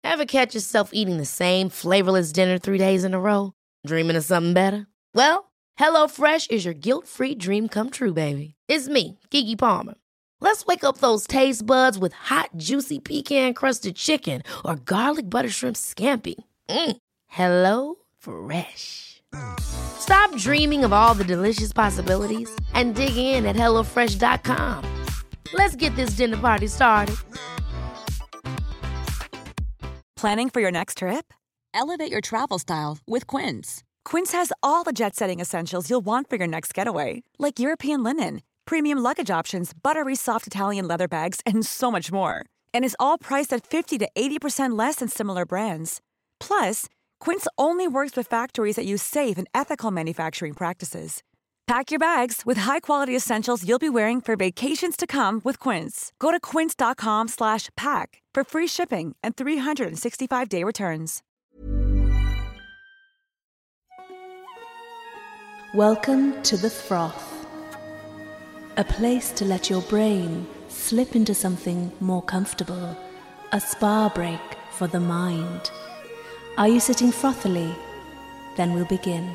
Ever catch yourself eating the same flavorless dinner 3 days in a row? Dreaming of something better? Well, HelloFresh is your guilt-free dream come true, baby. It's me, Keke Palmer. Let's wake up those taste buds with hot, juicy pecan-crusted chicken or garlic butter shrimp scampi. Hello Fresh. Stop dreaming of all the delicious possibilities and dig in at HelloFresh.com. Let's get this dinner party started. Planning for your next trip? Elevate your travel style with Quince. Quince has all the jet-setting essentials you'll want for your next getaway, like European linen, premium luggage options, buttery soft Italian leather bags, and so much more. And is all priced at 50 to 80% less than similar brands. Plus, Quince only works with factories that use safe and ethical manufacturing practices. Pack your bags with high-quality essentials you'll be wearing for vacations to come with Quince. Go to quince.com/pack for free shipping and 365-day returns. Welcome to The Froth, a place to let your brain slip into something more comfortable, a spa break for the mind. Are you sitting frothily? Then we'll begin.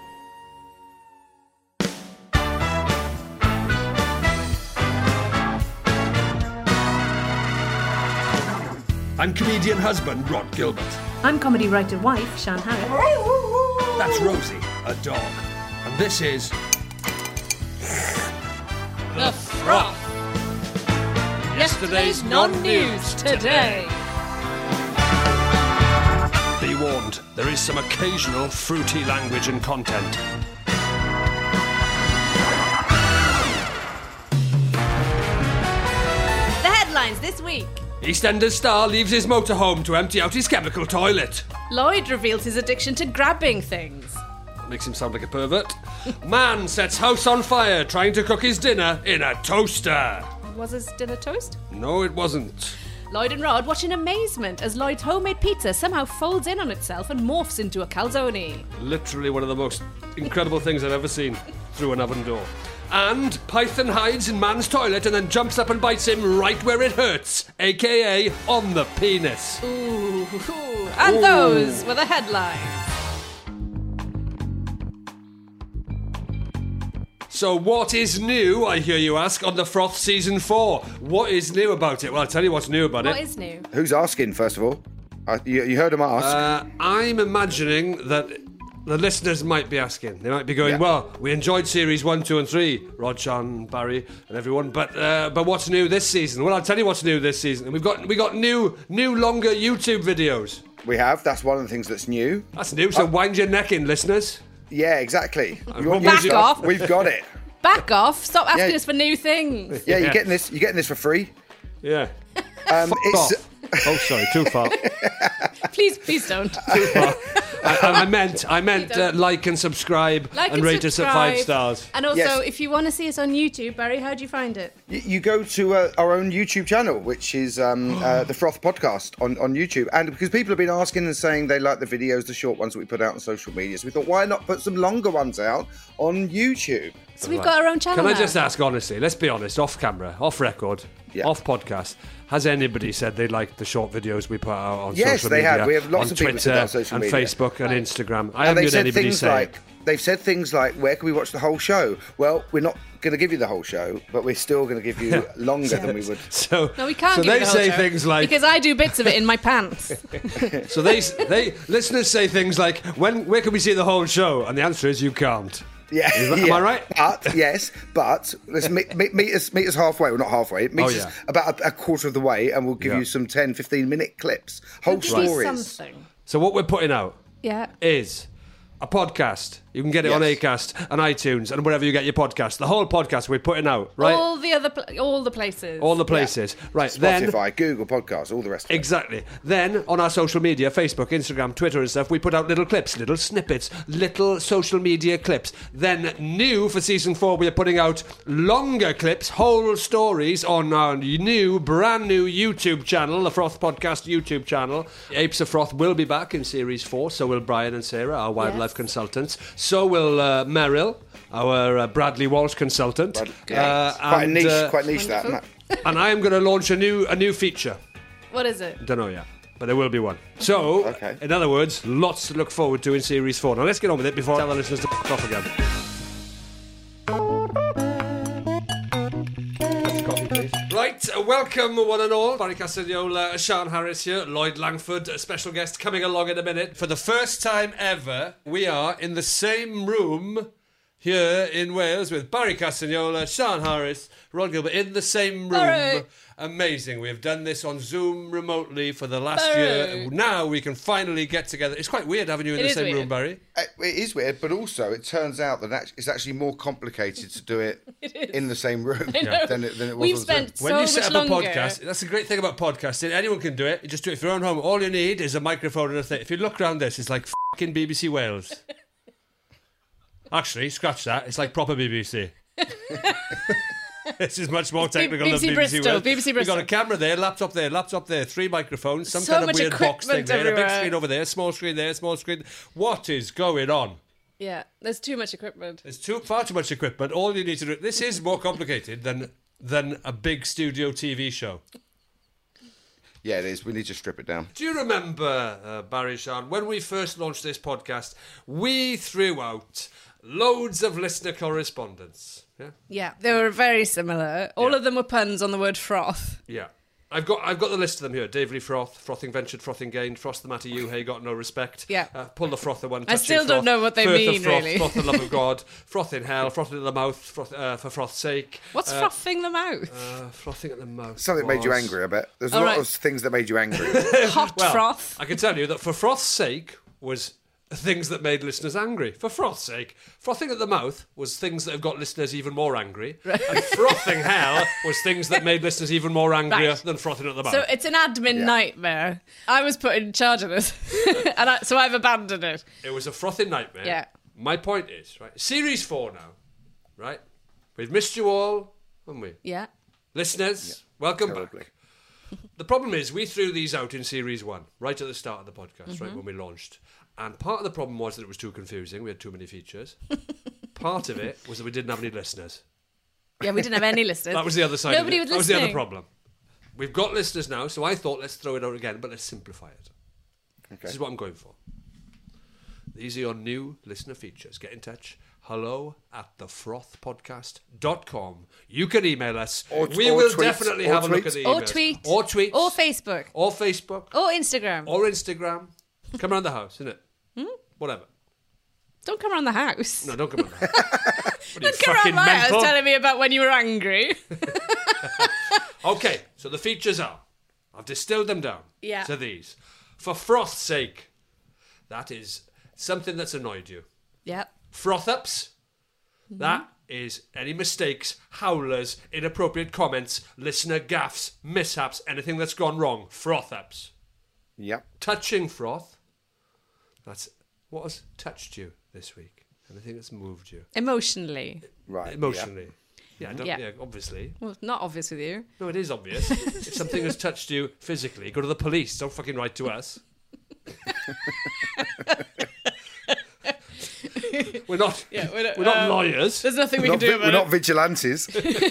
I'm comedian husband Rod Gilbert. I'm comedy writer wife Shan Harris. That's Rosie, a dog. And this is... The Froth. Yesterday's non-news today. Be warned, there is some occasional fruity language and content. The headlines this week. EastEnders star leaves his motorhome to empty out his chemical toilet. Lloyd reveals his addiction to grabbing things. That makes him sound like a pervert. Man sets house on fire trying to cook his dinner in a toaster. Was his dinner toast? No, it wasn't. Lloyd and Rod watch in amazement as Lloyd's homemade pizza somehow folds in on itself and morphs into a calzone. Literally one of the most incredible things I've ever seen through an oven door. And Python hides in man's toilet and then jumps up and bites him right where it hurts, a.k.a. on the penis. Ooh. And those were the headlines. So what is new, I hear you ask, on The Froth Season 4? What is new about it? Well, I'll tell you what's new about it. What is new? Who's asking, first of all? You heard him ask. I'm imagining that the listeners might be asking. They might be going, well, we enjoyed series 1, 2 and 3, Rod, Sean, Barry and everyone, but what's new this season? Well, I'll tell you what's new this season. We got new longer YouTube videos. We have. That's one of the things that's new. That's new, so wind your neck in, listeners. Yeah, exactly. Back off. We've got it. Back off. Stop asking us for new things. Yeah, you're getting this for free. Yeah. It's... Oh, sorry, too far. Please don't. Too far. I meant like and subscribe and rate us at 5 stars. And also, if you want to see us on YouTube, Barry, how do you find it? You go to our own YouTube channel, which is the Froth Podcast on YouTube. And because people have been asking and saying they like the videos, the short ones that we put out on social media, so we thought, why not put some longer ones out on YouTube? So we've got our own channel Can I now. just ask honestly, let's be honest, off camera, off record, off podcast, has anybody said they liked the short videos we put out on social media? Yes, they have. We have lots of people Twitter on social and media. Facebook and Instagram. I And haven't heard anybody say they've said things like, where can we watch the whole show? Well, we're not going to give you the whole show, but we're still going to give you longer than we would. No, we can't So give they you the whole say show, things like... because I do bits of it in my pants. So they listeners say things like, where can we see the whole show? And the answer is you can't. Yeah, Am I right? But let's meet us halfway. Well, not halfway. Meet us about a quarter of the way, and we'll give you some 10, 15-minute clips, whole stories. Something. So what we're putting out Yeah. is a podcast. You can get it on Acast and iTunes and wherever you get your podcast. The whole podcast we're putting out, right? All the places. All the places. Right. Spotify, Google Podcasts, all the rest of it. Exactly. Then, on our social media, Facebook, Instagram, Twitter and stuff, we put out little clips, little snippets, little social media clips. Then, new for Season 4, we are putting out longer clips, whole stories on our brand new YouTube channel, the Froth Podcast YouTube channel. Apes of Froth will be back in Series 4, so will Brian and Sarah, our wildlife consultants. So will Meryl, our Bradley Walsh consultant. Quite niche, that. And I am going to launch a new feature. What is it? Don't know yet. but there will be one. So, Okay. in other words, lots to look forward to in Series 4. Now, let's get on with it before I tell the listeners to f*** off again. Coffee, please. Right, welcome one and all. Barry Castagnola, Sian Harris here, Lloyd Langford, a special guest coming along in a minute. For the first time ever, we are in the same room here in Wales with Barry Castagnola, Sian Harris, Rod Gilbert in the same room. Barry. Amazing. We have done this on Zoom remotely for the last year. Now we can finally get together. It's quite weird having you in the same room, Barry. It is weird, but also it turns out that it's actually more complicated to do it in the same room than it was We've on spent Zoom. When so you set much up longer. a podcast, that's the great thing about podcasting. Anyone can do it. You just do it for your own home. All you need is a microphone and a thing. If you look around this, it's like fucking BBC Wales. Actually, scratch that. It's like proper BBC. This is much more technical BBC than BBC Bristol, Wales. BBC We've Bristol. got a camera there, laptop there, 3 microphones, some So kind of much weird box thing equipment there, a big everywhere. screen over there, small screen there, small screen. What is going on? Yeah, there's too much equipment. There's far too much equipment. All you need to do. This is more complicated than a big studio TV show. Yeah, it is. We need to strip it down. Do you remember, Barry, Sian, when we first launched this podcast, we threw out loads of listener correspondence. Yeah? Yeah, they were very similar. All Yeah. of them were puns on the word froth. Yeah. I've got the list of them here. Davely Froth, Frothing Ventured, Frothing Gained, Frost the Matter You, Hey Got No Respect. Yeah. Pull the Frother One, I Touching still don't Froth, know what they Firth mean, of Froth, really. Froth the Love of God, Froth in Hell, Froth in the Mouth, for Froth's Sake. What's frothing the mouth? Frothing at the Mouth. Something made you was- angry, I bet. There's a All lot right. of things that made you angry. Hot froth. I can tell you that For Froth's Sake was things that made listeners angry. For Froth's Sake, Frothing at the Mouth was things that have got listeners even more angry. And Frothing Hell was things that made listeners even more angrier Right. than Frothing at the Mouth. So it's an admin nightmare. I was put in charge of this, so I've abandoned it. It was a frothing nightmare. Yeah. My point is, right, Series 4 now, right? We've missed you all, haven't we? Yeah. Listeners, welcome terribly. back. The problem is we threw these out in Series 1, right at the start of the podcast, right, when we launched. And part of the problem was that it was too confusing. We had too many features. Part of it was that we didn't have any listeners. Yeah, we didn't have any listeners. That was the other side Nobody of it. was That was the other listening. problem. We've got listeners now, so I thought let's throw it out again, but let's simplify it. Okay. This is what I'm going for. These are your new listener features. Get in touch. hello@thefrothpodcast.com. You can email us. We or will tweet, definitely or have a look at tweet. the emails. Or tweet. Or tweet. Or Facebook. Or Facebook. Or Instagram. Or Instagram. Come around the house, innit? Whatever. Don't come around the house. No, don't come around the house. What are you, Don't come around fucking my mental? house telling me about when you were angry. Okay, so the features are, I've distilled them down Yeah. to these. For froth's sake, that is something that's annoyed you. Yep. Froth-ups, that is any mistakes, howlers, inappropriate comments, listener gaffes, mishaps, anything that's gone wrong. Froth-ups. Yep. Touching froth, that's what has touched you this week. Anything that's moved you. Emotionally. Right. Emotionally. Yeah, Yeah. obviously. Well, not obvious with you. No, it is obvious. If something has touched you physically, go to the police. Don't fucking write to us. We're not. Yeah, we're not lawyers. There's nothing we We're can do we're about not it. vigilantes.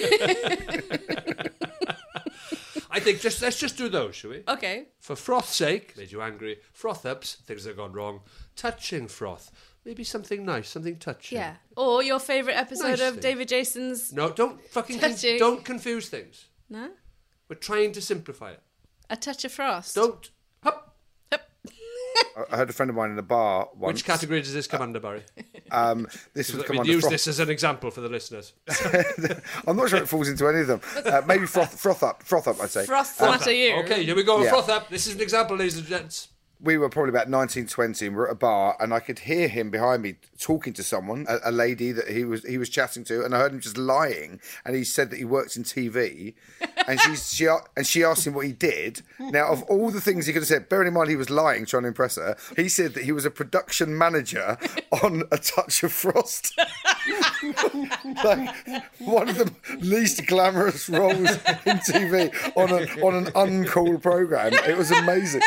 I think let's just do those, shall we? Okay. For froth's sake, made you angry. Froth ups, things that have gone wrong. Touching froth, maybe something nice, something touching. Yeah. Or your favourite episode Nice of thing. David Jason's... No, don't fucking Touching. don't confuse things. No? We're trying to simplify it. A Touch of Frost. Don't. Hup. I heard a friend of mine in a bar once. Which category does this come under, Barry? This would Let come me under use froth. this as an example for the listeners. I'm not sure it falls into any of them. Maybe froth up, I'd say. Frost matter you. Okay, here we go. Yeah. Froth up. This is an example, ladies and gents. We were probably about 1920 and we're at a bar and I could hear him behind me talking to someone, a lady that he was chatting to, and I heard him just lying, and he said that he worked in TV and she asked him what he did. Now, of all the things he could have said, bearing in mind he was lying trying to impress her, he said that he was a production manager on A Touch of Frost. Like, one of the least glamorous roles in TV on an uncool programme. It was amazing.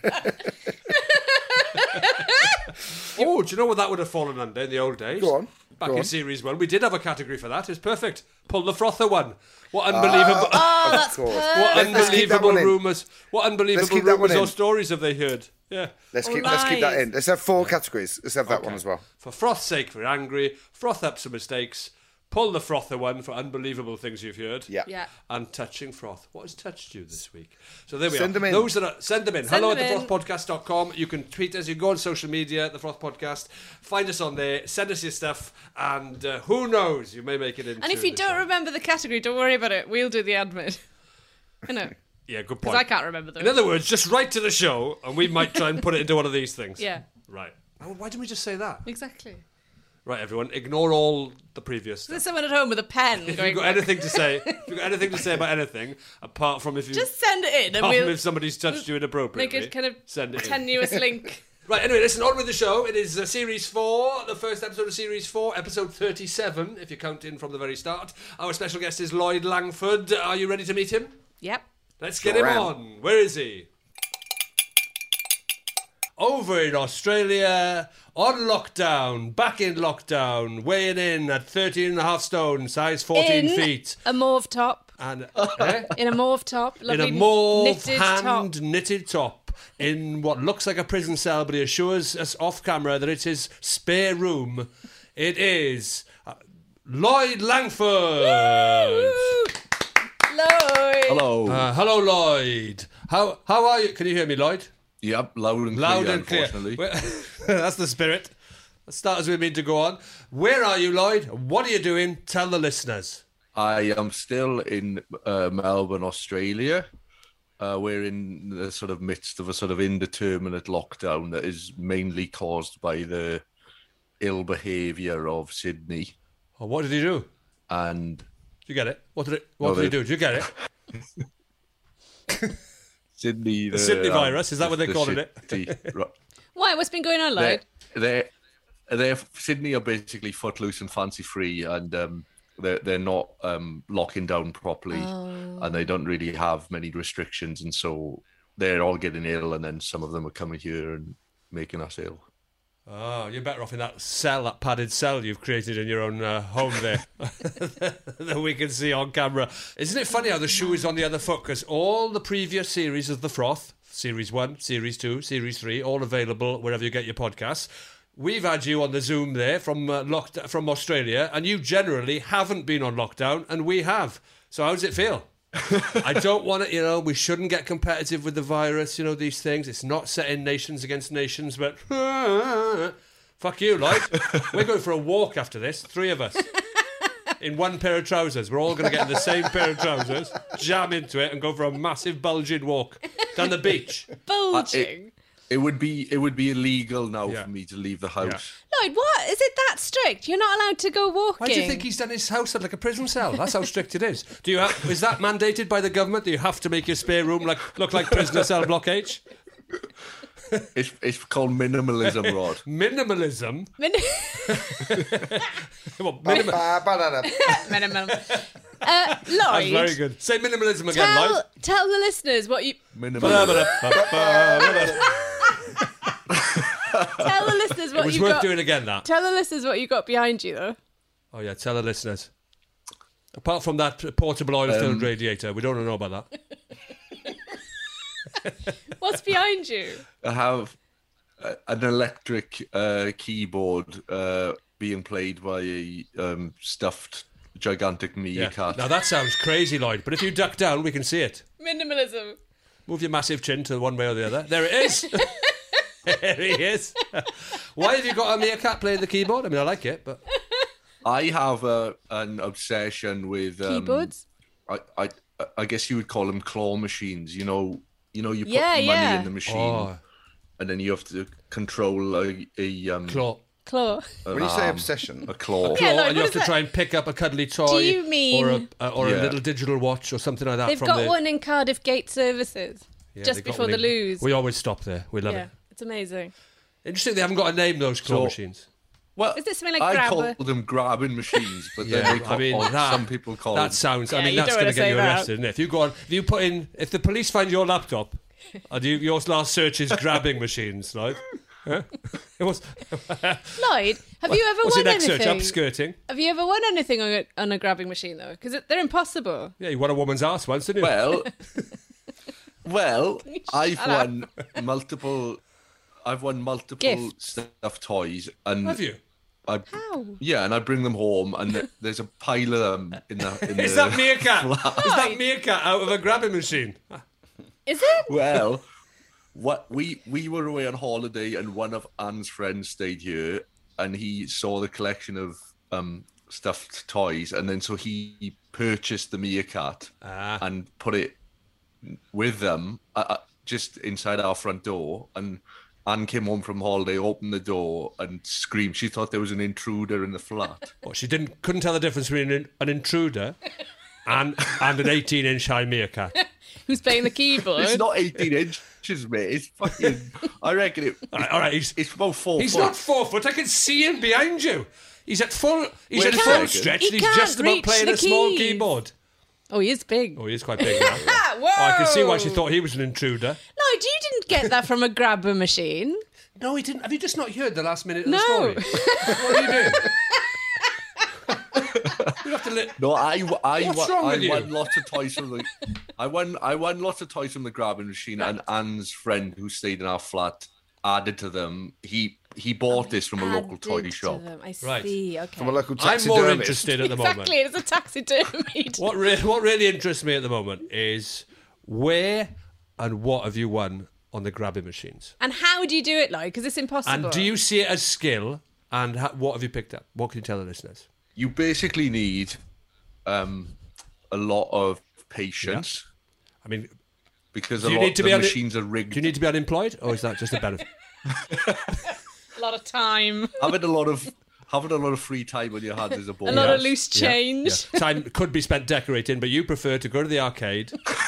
Oh, do you know what that would have fallen under in the old days? Go on. Back Go in on. series 1, we did have a category for that. It's perfect. Pull the frother one. What unbelievable, That's what Let's keep that unbelievable one in. rumours! What unbelievable keep that one rumours or in. stories have they heard? Yeah. Let's keep that in. Let's have 4 categories. Let's have that one as well. For froth's sake, we're angry. Froth up some mistakes. Pull the frother one for unbelievable things you've heard. Yeah. And touching froth. What has touched you this week? So there we Send are. them in. Those that are, send them in. Send Hello at them in. thefrothpodcast.com. You can tweet us. You can go on social media, The Froth Podcast. Find us on there. Send us your stuff. And who knows? You may make it into And if you the don't show. remember the category, don't worry about it. We'll do the admin. I know. Yeah, good Because point. I can't remember them. In other words, just write to the show and we might try and put it into one of these things. Yeah. Right. Oh, why didn't we just say that? Exactly. Right, everyone, ignore all the previous stuff. There's someone at home with a pen If going, you've got anything to say, about anything, apart from if you just send it in and apart from we'll if somebody's touched you inappropriately, make a kind of send it in. tenuous link. Right, anyway, listen, on with the show. It is Series 4, the first episode of Series 4, episode 37, if you count in from the very start. Our special guest is Lloyd Langford. Are you ready to meet him? Yep. Let's get him on. Where is he? Over in Australia, on lockdown, back in lockdown, weighing in at 13.5 stone, size 14 feet. A mauve top. And In a mauve top. in Lovely a mauve knitted hand top. knitted top, in what looks like a prison cell, but he assures us off camera that it's his spare room. It is Lloyd Langford. Lloyd. Hello. Hello, Lloyd. How are you? Can you hear me, Lloyd? Yep, loud and clear, Loud and clear. unfortunately. That's the spirit. Let's start as we mean to go on. Where are you, Lloyd? What are you doing? Tell the listeners. I am still in Melbourne, Australia. We're in the sort of midst of a sort of indeterminate lockdown that is mainly caused by the ill behaviour of Sydney. Oh, what did he do? And Did you get it? What did he do? Did you get it? Sydney... The Sydney virus, is that what they're calling it? Right. Why? What's been going on, Lloyd? They're Sydney are basically footloose and fancy free, and they're not locking down properly, and they don't really have many restrictions, and so they're all getting ill, and then some of them are coming here and making us ill. Oh, you're better off in that cell, that padded cell you've created in your own home there that we can see on camera. Isn't it funny how the shoe is on the other foot? Because all the previous series of The Froth, Series 1, Series 2, Series 3, all available wherever you get your podcasts. We've had you on the Zoom there from Australia, and you generally haven't been on lockdown, and we have. So how does it feel? I don't want to, we shouldn't get competitive with the virus, these things. It's not setting nations against nations, but fuck you, Lloyd. We're going for a walk after this, 3 of us. In one pair of trousers. We're all going to get in the same pair of trousers, jam into it, and go for a massive bulging walk down the beach. Bulging. It would be illegal now for me to leave the house. Lloyd, what? Is it that strict? You're not allowed to go walking. Why do you think he's done his house like a prison cell? That's how strict it is. Is that mandated by the government? Do you have to make your spare room look like prisoner cell block H? It's called minimalism, Rod. Minimalism? Minimum. That's Lloyd, very good. Say minimalism again, Lloyd. tell the listeners what you... Minimalism. Tell the listeners It what was you worth got... doing again, that. Tell the listeners what you got behind you, though. Oh, yeah, tell the listeners. Apart from that portable oil-filled radiator, we don't want to know about that. What's behind you? I have an electric keyboard being played by a stuffed gigantic meerkat. Now, that sounds crazy, Lloyd, but if you duck down, we can see it. Minimalism. Move your massive chin to one way or the other. There it is. There he is. Why have you got a meerkat playing the keyboard? I mean, I like it, but... I have an obsession with... Keyboards? I guess you would call them claw machines. You put money in the machine, and then you have to control a claw. When you say obsession, a claw. Yeah, Lloyd, And you what have to is try and pick up a cuddly toy. Do you mean... or a little digital watch or something like that. They've got one in Cardiff Gate Services, just they've got before one the in- loos. We always stop there. We love it. It's amazing. Interesting they haven't got a name, those claw So- machines. Well, Is it something like I grabber? call them grabbing machines, but then Yeah, they call, I mean, some people call them. That sounds... I Yeah, mean, you that's don't going to wanna get you say that. arrested, isn't it? If you put in... If the police find your laptop, and your last search is grabbing machines, right? It was. Lloyd, have you ever What's won your next anything? search? Upskirting. Have you ever won anything on a grabbing machine though? Because they're impossible. Yeah, you won a woman's arse once, didn't you? Well, I've Shut won multiple. I've won multiple Gifts. stuffed toys, and Have you? How? Yeah, and I bring them home, and there's a pile of them in the. Is that meerkat? Is that meerkat out of a grabbing machine? Is it? Well, what we were away on holiday, and one of Anne's friends stayed here, and he saw the collection of stuffed toys, and then so he purchased the meerkat and put it with them just inside our front door. And Anne came home from holiday, opened the door, and screamed. She thought there was an intruder in the flat. Well, she couldn't tell the difference between an intruder and an 18-inch high meerkat. Who's playing the keyboard? It's not 18 inches, mate. It's fucking. I reckon it. All right, it's about 4 He's foot. not 4 foot. I can see him behind you. He's at full. He's Wait at a full second. stretch. He And he's can't just about reach playing the a small keys. keyboard. Oh, he is big. Oh, he is quite big now. Whoa! Oh, I can see why she thought he was an intruder. Lloyd, you didn't get that from a grabber machine. No, he didn't. Have you just not heard the last minute of the No. story? What are you doing? You have to No, What's wrong with you? won lots of toys from the. I won lots of toys from the grabbing machine, and Anne's friend who stayed in our flat added to them. He bought this from a local toy Added to shop. them. I Right. see. Okay. From a local I'm taxidermist. more interested at the moment. Exactly. It's a taxidermy. What really interests me at the moment is where and what have you won on the grabbing machines? And how do you do it, Lloyd? Because it's impossible. And do you see it as skill? And what have you picked up? What can you tell the listeners? You basically need a lot of patience I mean, because do a you lot need to of be the un- machines are rigged. do you need to be unemployed, or is that just a benefit? A lot of time. Having a lot of free time on your hands is a A bonus. lot of loose change. Yeah. Time could be spent decorating, but you prefer to go to the arcade.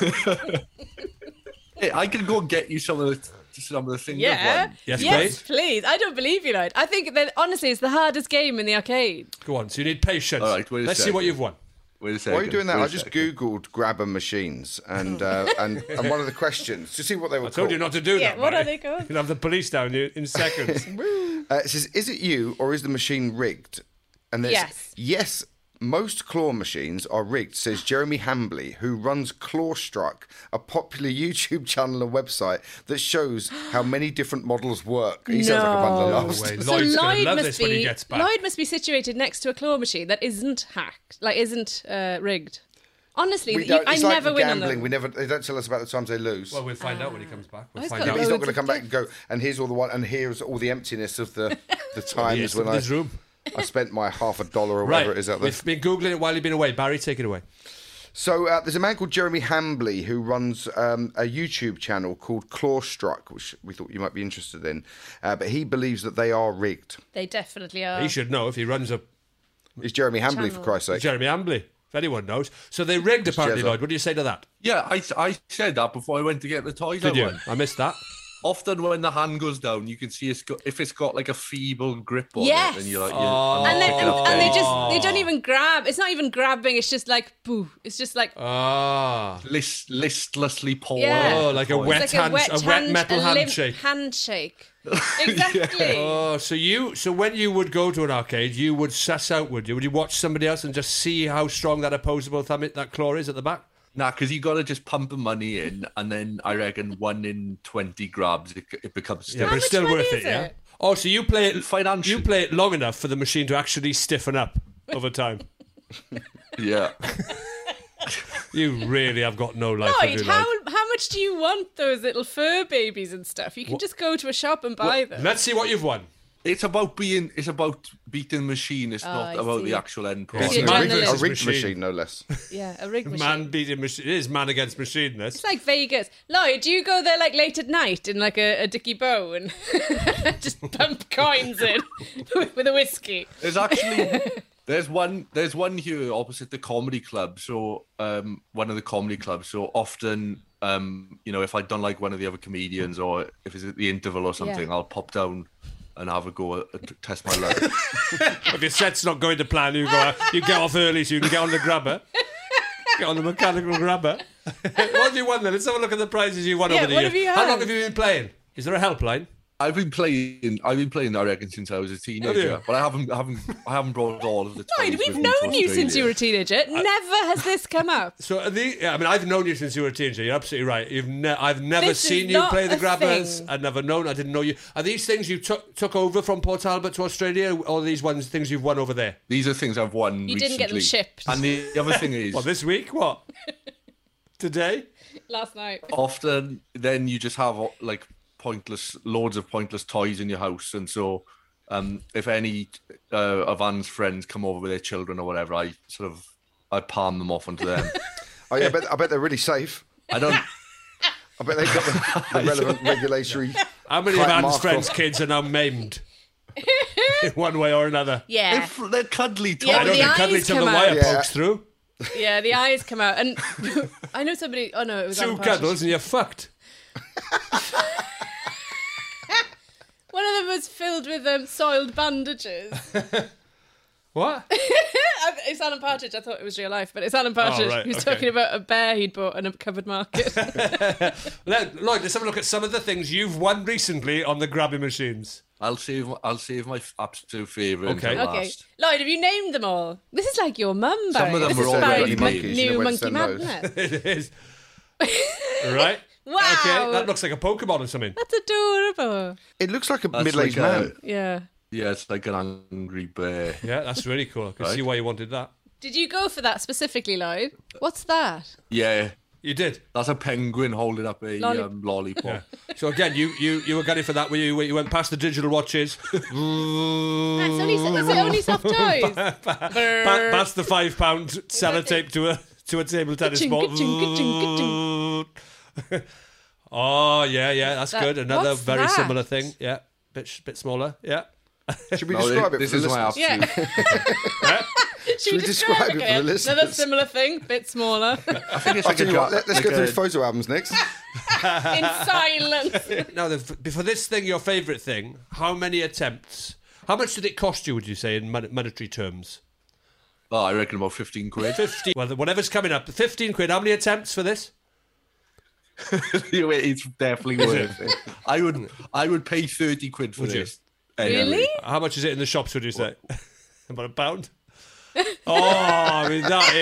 Hey, I can go and get you some of the things I've Yeah. won. Yes, please. I don't believe you, Lloyd. I think that honestly, it's the hardest game in the arcade. Go on. So you need patience. All right, wait a Let's see what second. you've won. Wait a second. While you're doing that, wait I a just second. googled grabber machines and one of the questions to see what they were I told called. you not to do Yeah, that. what Barry. are they called? You'll have the police down you in seconds. It says, "Is it you or is the machine rigged?" And there's yes. Most claw machines are rigged, says Jeremy Hambley, who runs Clawstruck, a popular YouTube channel and website that shows how many different models work. He sounds like a bundle No of laughs. way. So Lloyd's gonna Lloyd love must this when he gets back. Lloyd must be situated next to a claw machine that isn't hacked, like isn't rigged. Honestly, We don't, I it's like never win on gambling. them. They don't tell us about the times they lose. Well, we'll find out when he comes back. We'll He's find got out. He's not loads going to of come back and go, and here's all the one, and here's all the emptiness of the times Yes, when in his room. I spent my $50 or Right. whatever it is out there. We've been Googling it while you've been away. Barry, take it away. So there's a man called Jeremy Hambley who runs a YouTube channel called Clawstruck, which we thought you might be interested in. But he believes that they are rigged. They definitely are. He should know if he runs a It's Jeremy Hambley, for Channel. Christ's sake. Jeremy Ambley. If anyone knows. So they rigged apparently, Jezza. Lloyd. What do you say to that? Yeah, I said that before I went to get the toys. Did I you? won. I missed that. Often when the hand goes down, you can see if it's got like a feeble grip on Yes. it, and you're like, Oh. And, picking up and they days. they don't even grab. It's not even grabbing. It's just like boo. It's just like Ah. listlessly pulling. Yeah. Oh, like a toys. wet it's hand, like a wet metal a limp handshake. handshake. Exactly. Oh, so when you would go to an arcade, you would suss out, would you? Would you watch somebody else and just see how strong that opposable thumb, that claw is at the back? Nah, because you got to just pump the money in, and then I reckon 1 in 20 grabs, it becomes Yeah, still. but it's much still money worth is it, yeah? it? Oh, so you play it Financially. You play it long enough for the machine to actually stiffen up over time. Yeah. You really have got no life. have Lloyd, you, Lloyd? how much do you want those little fur babies and stuff? You can just go to a shop and buy them. Let's see what you've won. It's about beating the machine. It's not I about see. the actual end It's product. You're man journalist. A versus rigged machine. machine, no less. Yeah, a rig machine. Man beating machine. It is man against machine, this. It's like Vegas. Lloyd, do you go there like late at night in like a dicky bow and just pump coins in with a whiskey? There's actually there's one here opposite the comedy club. So one of the comedy clubs. So often if I don't like one of the other comedians or if it's at the interval or something, Yeah. I'll pop down and have a go at test my luck. If your set's not going to plan, you get off early so you can get on the grabber. Get on the mechanical grabber. What have you won then? Let's have a look at the prizes you won Yeah, over the what years. have you How had? long have you been playing? Is there a helpline? I've been playing, I reckon, since I was a teenager, but I haven't brought all of the toys Lloyd, we've with me to known you since Australia. you were a teenager. Never has this come up. So, I've known you since you were a teenager. You're absolutely right. I've never This is seen you not play the a grabbers. thing. I've never known. I didn't know you. Are these things you took over from Port Talbot to Australia, or are these things you've won over there? These are things I've won You recently. didn't get them shipped. And the other thing is, Well, this week? What? Today? Last night. often then you just have like loads of pointless toys in your house, and so if any of Anne's friends come over with their children or whatever, I palm them off onto them. Oh yeah, I bet they're really safe. I don't. I bet they've got the relevant regulatory. How many of Quite Anne's marked friends' off. kids are now maimed? In one way or another. Yeah. They're cuddly toys. Yeah, I don't the think cuddly eyes till the come wire out. Yeah. pokes through. Yeah, the eyes come out. And I know somebody... Oh, no, it was Two Alan Partridge. cuddles and you're fucked. One of them was filled with soiled bandages. What? It's Alan Partridge. I thought it was real life, but it's Alan Partridge. right, He was okay. talking about a bear he'd bought in a covered market. Lloyd, let's have a look at some of the things you've won recently on the grabbing machines. I'll save my absolute favourite Okay. until Okay. last. Lloyd, have you named them all? This is like your mum, Barry. Some of them This were is already Barry's named. You know new where to monkey send man, those. isn't it? It is. Right? Wow. Okay, that looks like a Pokemon or something. That's adorable. It looks like a That's middle-aged like man. Yeah. Yeah, it's like an angry bear. Yeah, that's really cool. I can see Right. why you wanted that. Did you go for that specifically, Lloyd? What's that? Yeah, You did. that's a penguin holding up a lollipop. So again, you were gunning for that. Where you went past the digital watches, That's only, is it only soft toys? past the £5 sellotape to a table tennis Ka-ching, ball. ka-ching, Oh yeah, that's That- good. Another what's very that? similar thing. Yeah, bit smaller. Yeah. Should we No, describe it this for the is my listeners? absolute. Yeah. Should we describe it for the Another listeners? similar thing, bit smaller, I think it's I'll like tell a you what, let's like go through a- photo albums next. in silence. Now, for this thing, your favourite thing, how many attempts? How much did it cost you? Would you say in monetary terms? Oh, I reckon about 15 quid. 15. Well, whatever's coming up. 15 quid. How many attempts for this? It's definitely worth it. I would pay 30 quid for Would you? this. Anyway. Really? How much is it in the shops? Would you say? About £1? Oh, I mean that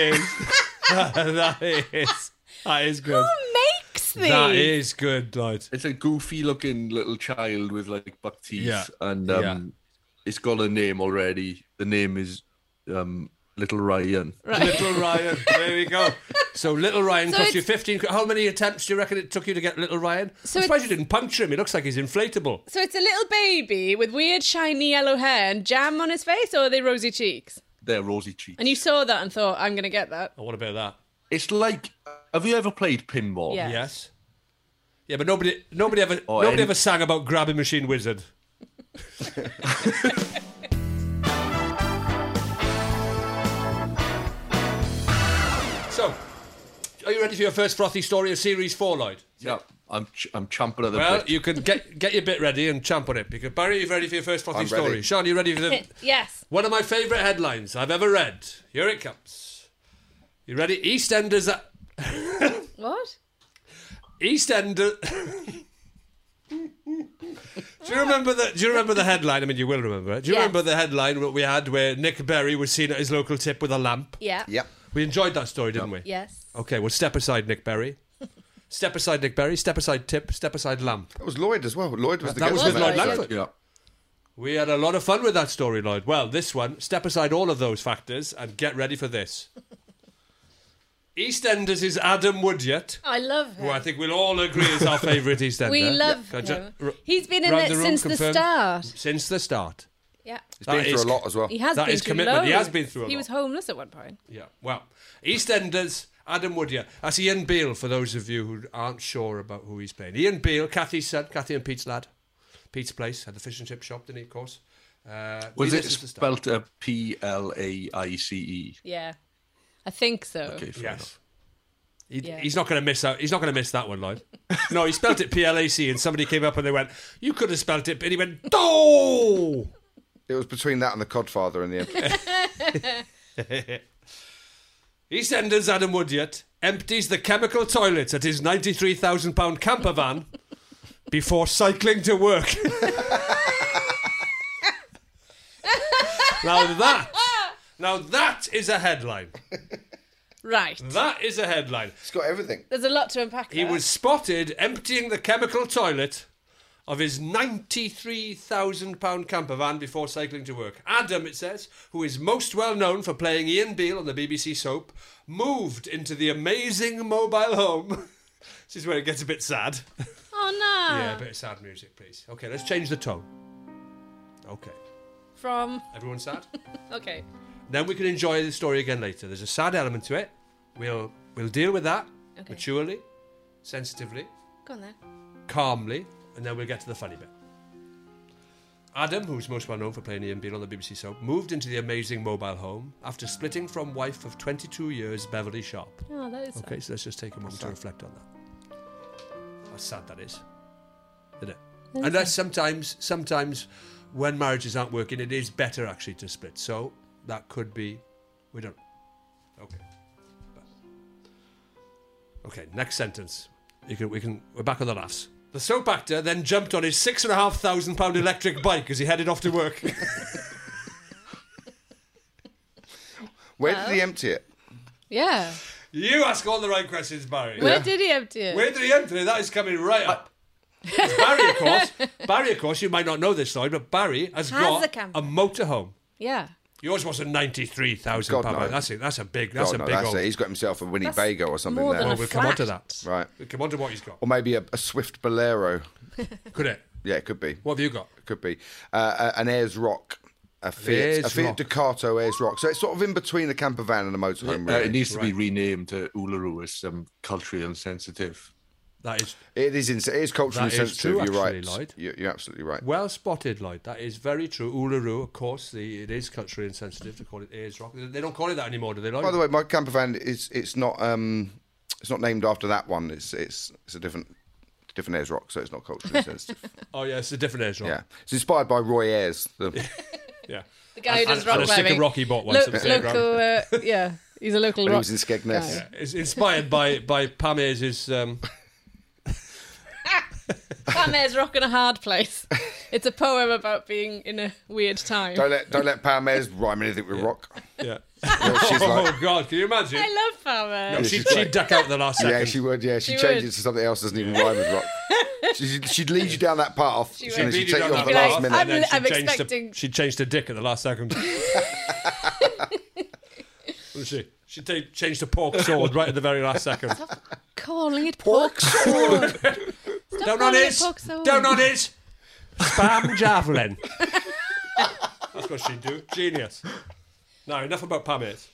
is good. Who makes these? That is good, Lloyd. It's a goofy looking little child with like buck teeth, Yeah. and Yeah. it's got a name already. The name is Little Ryan. Little Ryan. There we go. So Little Ryan So cost you it's- 15 quid. How many attempts do you reckon it took you to get Little Ryan? So I'm surprised you it's- didn't puncture him. He looks like he's inflatable. So it's a little baby with weird shiny yellow hair and jam on his face, or are they rosy cheeks? They're rosy cheeks. And you saw that and thought, I'm going to get that. Oh, what about that? It's like, have you ever played pinball? Yeah. Yes. Yeah, but nobody Oh, ever sang about Grabbing Machine Wizard. So, are you ready for your first frothy story of Series 4, Lloyd? Yeah. I'm champing at the Well, bit. you can get your bit ready and champ on it. Because Barry, you ready for your first frothy I'm story? ready. Sean, you ready for the Yes. one of my favourite headlines I've ever read? Here it comes. You ready? EastEnders. What? EastEnders. Do you remember the headline? I mean, you will remember it. Do you Yes. remember the headline that we had where Nick Berry was seen at his local tip with a lamp? Yeah. Yep. We enjoyed that story, didn't we? Yes. Okay, well, step aside, Nick Berry. Step aside, Nick Berry. Step aside, tip. Step aside, lamp. That was Lloyd as well. Lloyd was the That guest was with on Lloyd episode. Langford. Yeah. We had a lot of fun with that story, Lloyd. Well, this one, step aside all of those factors and get ready for this. EastEnders is Adam Woodyard, I love him. who I think we'll all agree is our favourite EastEnder. We love Can I him. ju- He's been in round it the room, since the confirm? start. Since the start. Yeah. He's been That through is- a lot as well. He has That been is through commitment. He loads. has been through a He lot. was homeless at one point. Yeah, well, EastEnders, Adam Woodyard. That's Ian Beale, for those of you who aren't sure about who he's playing. Ian Beale, Kathy's son, Kathy and Pete's lad. Pete's place, had the fish and chip shop, didn't he, of course? Was be it this is the start. spelt Plaice? Yeah. I think so. Okay, fair Yes. enough. Yeah. He's not going to miss out. He's not going to miss that one, Lloyd. No, he spelt it PLAC, and somebody came up and they went, "You could have spelt it," and he went, "Oh!" It was between that and the Codfather in the end. EastEnders Adam Woodyard empties the chemical toilets at his £93,000 camper van before cycling to work. Now that is a headline. Right. That is a headline. It's got everything. There's a lot to unpack there. He was spotted emptying the chemical toilet of his £93,000 camper van before cycling to work. Adam, it says, who is most well known for playing Ian Beale on the BBC soap, moved into the amazing mobile home. This is where it gets a bit sad. Oh, no. Yeah, a bit of sad music, please. Okay, let's change the tone. Okay. From... Everyone sad? Okay. Then we can enjoy the story again later. There's a sad element to it. We'll deal with that maturely, sensitively, Go on then. calmly, and then we'll get to the funny bit. Adam, who's most well known for playing Ian Beale on the BBC soap, moved into the amazing mobile home after splitting from wife of 22 years, Beverly Sharp. Oh, that is Okay, so let's just take a moment to reflect on that. How sad that is, isn't it? And that's sometimes when marriages aren't working, it is better actually to split. So that could be, we don't. Okay, next sentence. We're back on the laughs. The soap actor then jumped on his £6,500 electric bike as he headed off to work. Where did he empty it? Yeah. You ask all the right questions, Barry. Where did he empty it? Where did he empty it? That is coming right up. Barry, of course, you might not know this, Lloyd, but Barry has a got camper. a motorhome. Yeah. Yours wasn't £93,000. God, no. That's a big God, home. it. He's got himself a Winnebago or something more there. than Well, we'll come on to flat. that. Right. We'll come on to what he's got. Or maybe a Swift Bolero. Could it? Yeah, it could be. What have you got? Could be. An Ayers Rock. A Ayers Fiat Rock. Ducato Ayers Rock. So it's sort of in between a camper van and a motorhome. Really. It needs to be renamed to Uluru as culturally insensitive. That is It is culturally That is sensitive. true, You're actually, right. Lloyd. You're absolutely right. well spotted, Lloyd. That is very true. Uluru, of course, it is culturally insensitive to call it Ayers Rock. They don't call it that anymore, do they, Lloyd? By the way, my camper van it's not named after that one. It's a different Ayers Rock, so it's not culturally sensitive. Oh, yeah, it's a different Ayers Rock. Yeah, it's inspired by Roy Ayers. Yeah. The guy who does rock and a stick climbing. of Rocky bought once at the same ground. Local, yeah. He's a local When he rock was in Skegness. guy. It's inspired by Pam Ayers' Pamela's Rock in a Hard Place. It's a poem about being in a weird time. Don't let Pam Ayers rhyme anything with rock. Yeah. She's like, Oh, God, can you imagine? I love Pamela. No, she'd duck out at the last second. yeah, she would. Yeah, she'd She change would. it to something else that doesn't even rhyme with rock. She'd lead you down that path, She and then would. she'd She'd take lead you you off the down last that minute. path, and then I'm she'd changed expecting- She'd changed to dick at the last second. Wasn't she? She'd changed to pork sword right at the very last second. Calling it pork sword. Stop Down on calling it his! pork sword. Down on his! Spam javelin. That's what she'd do. Genius. No, enough about Pam Ayers.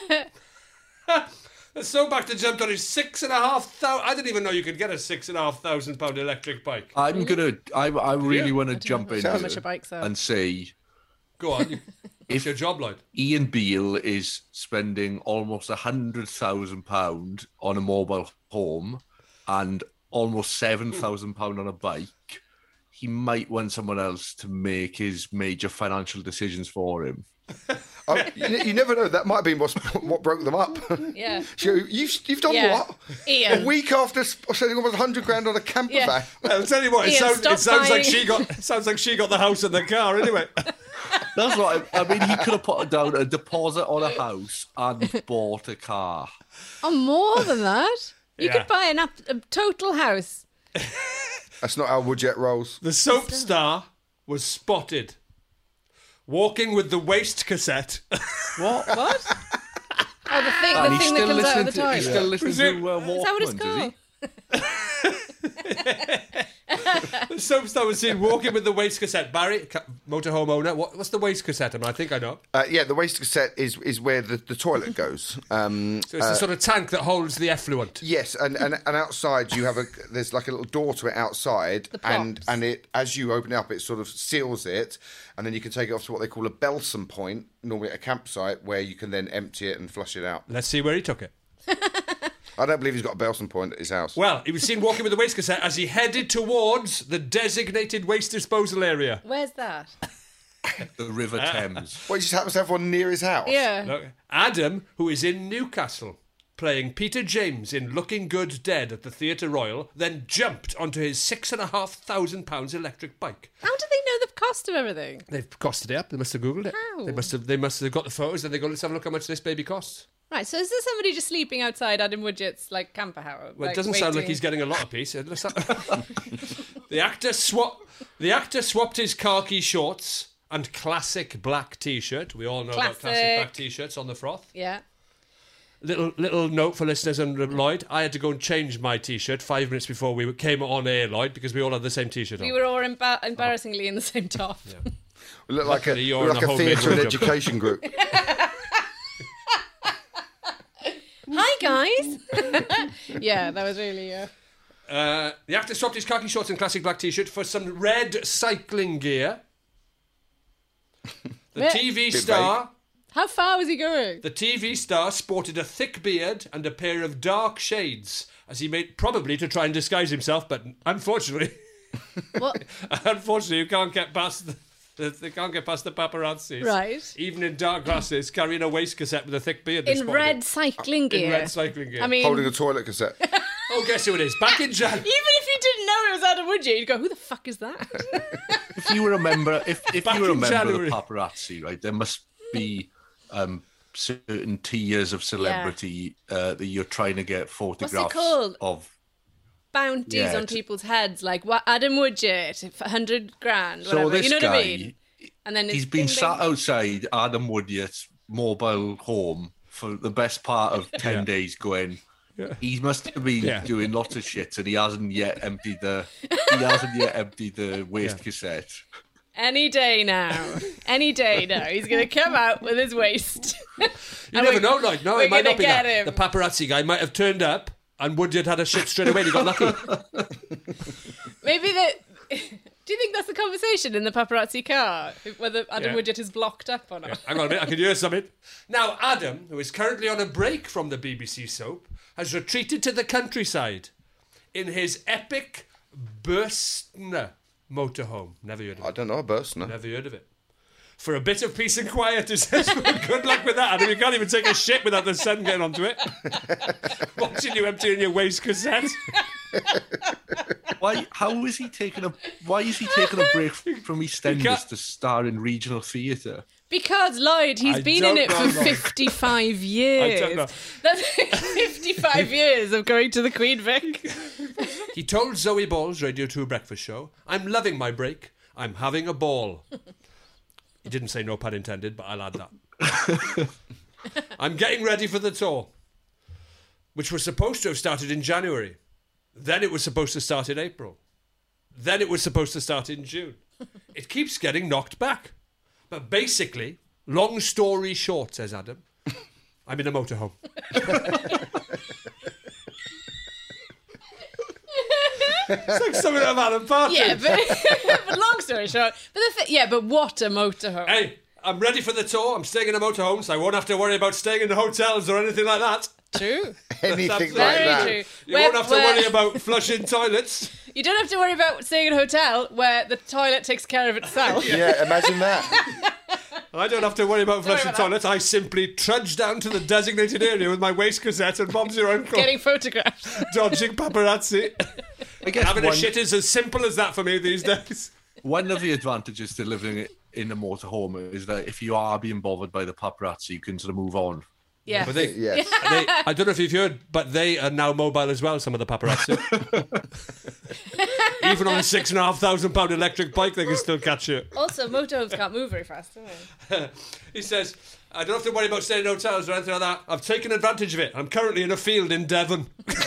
So back to jumped on his £6,500. I didn't even know you could get a £6,500 electric bike. I really want to jump in How much a bike's are. and say Go on. It's your job, Lloyd. Ian Beale is spending almost £100,000 on a mobile home and almost £7,000 on a bike. He might want someone else to make his major financial decisions for him. You never know. That might have been what broke them up. Yeah. You've done Yeah. what? Ian. A week after spending almost £100,000 on a camper Yeah. van. I'll tell you what, Ian, stop it sounds like buying- she got the house and the car anyway. That's what I mean. He could have put down a deposit on a house and bought a car. Oh, more than that? You Yeah. could buy a total house. That's not how Woodjet rolls. The soap star was spotted walking with the waste cassette. What? Oh, the thing, And the he's thing that still comes out of listening the to, toilet. he's still listening to Is that what it's Walkmans, is he? called? The soap star was seen walking with the waste cassette. Barry, motorhome owner, what's the waste cassette? I think I know. Yeah, the waste cassette is where the toilet goes. So it's the sort of tank that holds the effluent. Yes, and outside you have there's like a little door to it outside, and it as you open it up, it sort of seals it, and then you can take it off to what they call a Belson point, normally at a campsite, where you can then empty it and flush it out. Let's see where he took it. I don't believe he's got a Belson point at his house. Well, he was seen walking with the waste cassette as he headed towards the designated waste disposal area. Where's that? The River Thames. Well, he just happens to have one near his house. Yeah. Look, Adam, who is in Newcastle. playing Peter James in Looking Good Dead at the Theatre Royal, then jumped onto his £6,500 electric bike. How do they know the cost of everything? They've costed it up. They must have Googled it. How? They must have got the photos, then they go, let's have a look how much this baby costs. Right, so is there somebody just sleeping outside Adam Woodgett's like camper house? Well, it doesn't sound like he's getting a lot of peace. The actor swapped his khaki shorts and classic black T-shirt. We all know about classic black T-shirts on the Froth. Yeah. Little note for listeners and Lloyd. I had to go and change my T-shirt 5 minutes before we came on air, Lloyd, because we all had the same T-shirt on. We were all embarrassingly in the same top. Yeah. We look like Luckily, a theatre and education group. Hi, guys. Yeah, that was really... The actor swapped his khaki shorts and classic black T-shirt for some red cycling gear. The TV star... How far was he going? The TV star sported a thick beard and a pair of dark shades, as he made probably to try and disguise himself, but unfortunately... What? Unfortunately, you can't get past they can't get past the paparazzi. Right. Even in dark glasses, carrying a waist cassette with a thick beard. In red cycling gear. In red cycling gear. I mean... Holding a toilet cassette. Oh, guess who it is? Back in Jan. Even if you didn't know it was Adam Woodgett, you'd go, who the fuck is that? If you were a member, if you were a member January. of the paparazzi, right, there must be certain tiers of celebrity that you're trying to get photographs called? of. Bounties on people's heads, like what Adam Woodgett, 100 grand, So whatever. this You know guy, what I mean? And then he's been sat outside Adam Woodgett's mobile home for the best part of 10 days going... He must have been doing lots of shit, and he hasn't yet emptied the waste cassette. Any day now, he's going to come out with his waist. You never know, like, no, it might not be that. Him. The paparazzi guy might have turned up and Woodgett had a shit straight away and he got lucky. Maybe that... Do you think that's the conversation in the paparazzi car? Whether Adam Woodgett is blocked up or not? Hang on a minute, I can hear something. Now, Adam, who is currently on a break from the BBC soap, has retreated to the countryside in his epic Burstner motorhome. Never heard of it. I don't know, Burstner. Never heard of it. For a bit of peace and quiet, he says, good luck with that, Adam. You can't even take a shit without the sun getting onto it. Watching you emptying your waste cassette. Why is he taking a break from EastEnders to star in regional theatre? Because, Lloyd, he's been in it for 55 years. I don't know. That's 55 years of going to the Queen Vic. He told Zoe Ball's Radio 2 breakfast show, I'm loving my break. I'm having a ball. He didn't say no pun intended, but I'll add that. I'm getting ready for the tour, which was supposed to have started in January. Then it was supposed to start in April. Then it was supposed to start in June. It keeps getting knocked back. But basically, long story short, says Adam, I'm in a motorhome. It's like something out of Alan Partridge. Yeah, but long story short. But what a motorhome. Hey, I'm ready for the tour. I'm staying in a motorhome, so I won't have to worry about staying in the hotels or anything like that. True. Anything like Very that. true. You won't have to worry about flushing toilets. You don't have to worry about staying in a hotel where the toilet takes care of itself. Yeah, imagine that. I don't have to worry about flushing toilets. I simply trudge down to the designated area with my waste cassette and Bob's your uncle. Getting photographs. Dodging paparazzi. I guess having a shit is as simple as that for me these days. One of the advantages to living in a motorhome is that if you are being bothered by the paparazzi, you can sort of move on. Yeah. But Yes. I don't know if you've heard, but they are now mobile as well, some of the paparazzi. Even on a £6,500 electric bike, they can still catch you. Also, motorhomes can't move very fast, do they? He says, I don't have to worry about staying in hotels or anything like that. I've taken advantage of it. I'm currently in a field in Devon.